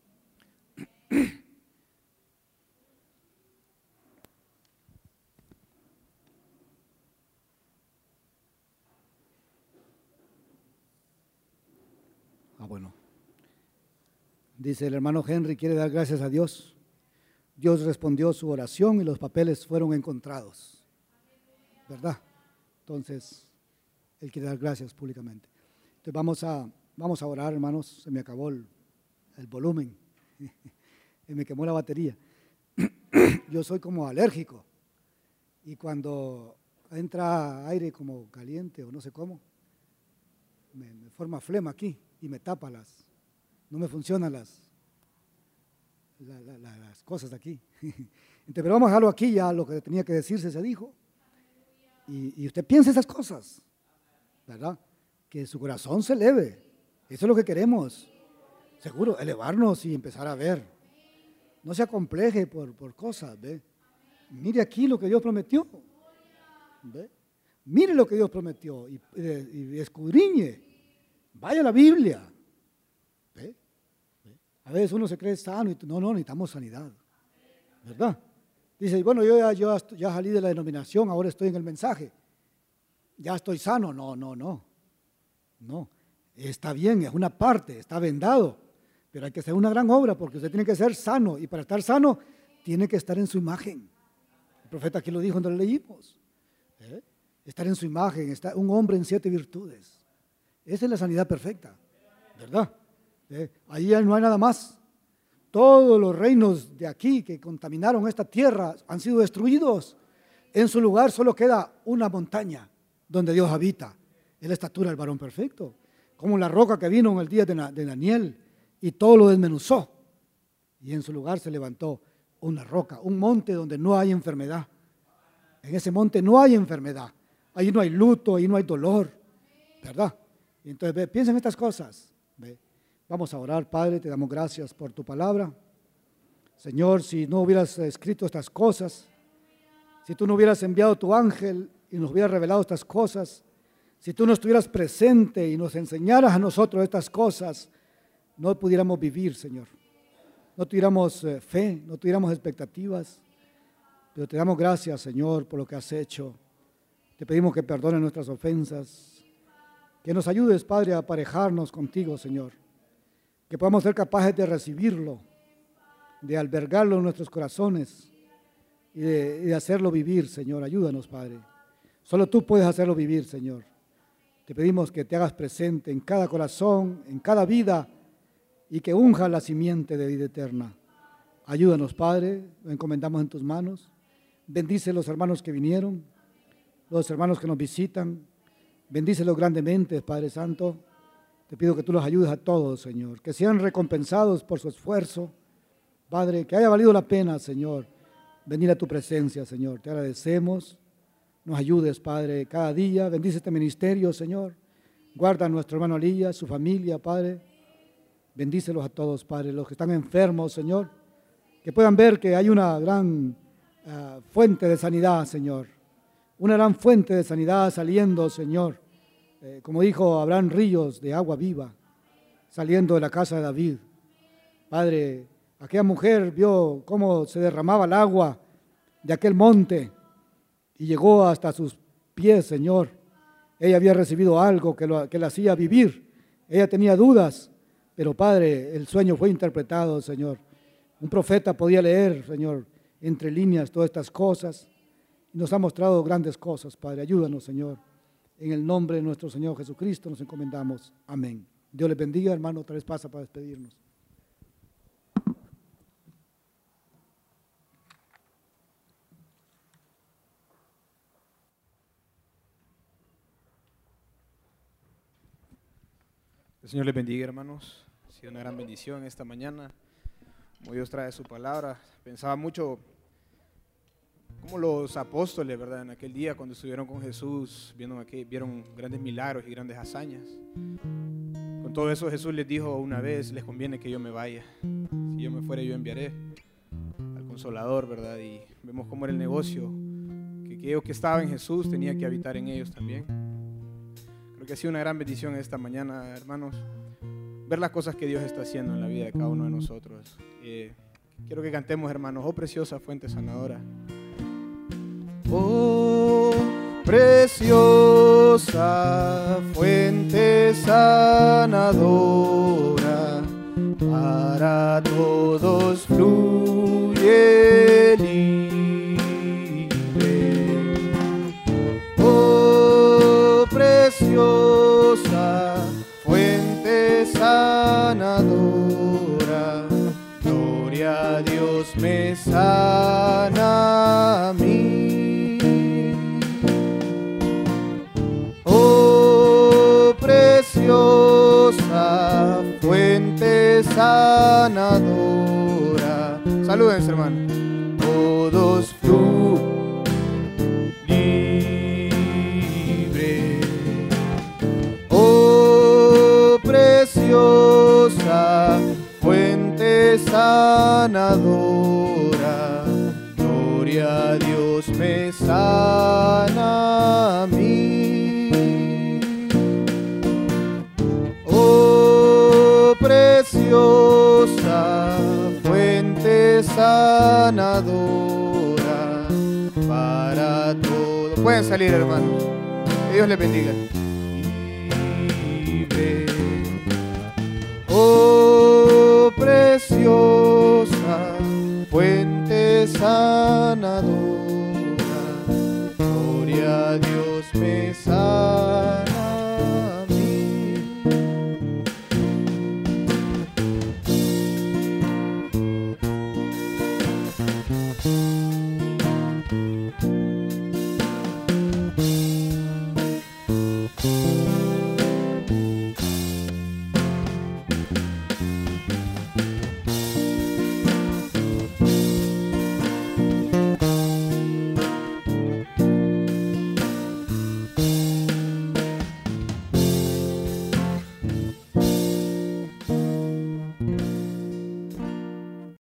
S2: Bueno. Dice el hermano Henry, quiere dar gracias a Dios. Dios respondió su oración y los papeles fueron encontrados. ¿Verdad? Entonces, él quiere dar gracias públicamente. Entonces vamos a orar, hermanos. Se me acabó el volumen. Y me quemó la batería. Yo soy como alérgico. Y cuando entra aire como caliente o no sé cómo, me forma flema aquí y me tapa no me funcionan las cosas de aquí. Entonces, pero vamos a dejarlo aquí, ya lo que tenía que decirse se dijo. Y usted piensa esas cosas, ¿verdad? Que su corazón se eleve. Eso es lo que queremos. Seguro, elevarnos y empezar a ver. No se acompleje por cosas, ¿ve? Mire aquí lo que Dios prometió. ¿Ve? Mire lo que Dios prometió y escudriñe. Vaya a la Biblia. ¿Ve? A veces uno se cree sano y no, necesitamos sanidad. ¿Verdad? Dice, bueno, yo ya salí de la denominación, ahora estoy en el mensaje. Ya estoy sano. No. Está bien, es una parte, está vendado. Pero hay que hacer una gran obra porque usted tiene que ser sano. Y para estar sano, tiene que estar en su imagen. El profeta aquí lo dijo cuando lo leímos. Estar en su imagen, está un hombre en 7 virtudes. Esa es la sanidad perfecta, ¿verdad? Ahí ya no hay nada más. Todos los reinos de aquí que contaminaron esta tierra han sido destruidos. En su lugar solo queda una montaña donde Dios habita. Es la estatura del varón perfecto. Como la roca que vino en el día de Daniel y todo lo desmenuzó. Y en su lugar se levantó una roca, un monte donde no hay enfermedad. En ese monte no hay enfermedad. Ahí no hay luto, ahí no hay dolor, ¿verdad? Y entonces, ve, piensa en estas cosas. Ve. Vamos a orar, Padre, te damos gracias por tu palabra. Señor, si no hubieras escrito estas cosas, si tú no hubieras enviado tu ángel y nos hubieras revelado estas cosas, si tú no estuvieras presente y nos enseñaras a nosotros estas cosas, no pudiéramos vivir, Señor. No tuviéramos fe, no tuviéramos expectativas. Pero te damos gracias, Señor, por lo que has hecho. Te pedimos que perdones nuestras ofensas, que nos ayudes, Padre, a aparejarnos contigo, Señor. Que podamos ser capaces de recibirlo, de albergarlo en nuestros corazones y de hacerlo vivir, Señor. Ayúdanos, Padre. Solo tú puedes hacerlo vivir, Señor. Te pedimos que te hagas presente en cada corazón, en cada vida, y que unja la simiente de vida eterna. Ayúdanos, Padre, lo encomendamos en tus manos. Bendice los hermanos que vinieron, los hermanos que nos visitan. Bendícelos grandemente, Padre Santo. Te pido que tú los ayudes a todos, Señor, que sean recompensados por su esfuerzo. Padre, que haya valido la pena, Señor, venir a tu presencia, Señor. Te agradecemos. Nos ayudes, Padre, cada día. Bendice este ministerio, Señor. Guarda a nuestro hermano Elías, su familia, Padre. Bendícelos a todos, Padre. Los que están enfermos, Señor, que puedan ver que hay una gran fuente de sanidad, Señor. Una gran fuente de sanidad saliendo, Señor. Como dijo, habrán ríos de agua viva saliendo de la casa de David. Padre, aquella mujer vio cómo se derramaba el agua de aquel monte y llegó hasta sus pies, Señor. Ella había recibido algo que la hacía vivir. Ella tenía dudas, pero Padre, el sueño fue interpretado, Señor. Un profeta podía leer, Señor, entre líneas todas estas cosas. Y nos ha mostrado grandes cosas, Padre. Ayúdanos, Señor. En el nombre de nuestro Señor Jesucristo nos encomendamos. Amén. Dios les bendiga, hermano. Otra vez pasa para despedirnos.
S3: El Señor les bendiga, hermanos. Ha sido una gran bendición esta mañana. Como Dios trae su palabra. Pensaba mucho como los apóstoles, ¿verdad? En aquel día cuando estuvieron con Jesús, vieron grandes milagros y grandes hazañas. Con todo eso Jesús les dijo una vez, les conviene que yo me vaya. Si yo me fuera, yo enviaré al Consolador, ¿verdad? Y vemos cómo era el negocio, que aquello que estaba en Jesús tenía que habitar en ellos también. Creo que ha sido una gran bendición esta mañana, hermanos, ver las cosas que Dios está haciendo en la vida de cada uno de nosotros. Quiero que cantemos, hermanos, oh preciosa fuente sanadora. Oh preciosa fuente sanadora, para todos fluye libre. Oh preciosa fuente sanadora, gloria a Dios me sana a mí. Oh preciosa fuente sanadora. Salúdense, hermano. Todos fluyen libre. Oh preciosa fuente sanadora, gloria a Dios me sana a mí. Oh preciosa fuente sanadora, para todos. Pueden salir, hermanos. Que Dios les bendiga. Libre. Oh preciosa fuente sanadora, gloria a Dios me sana.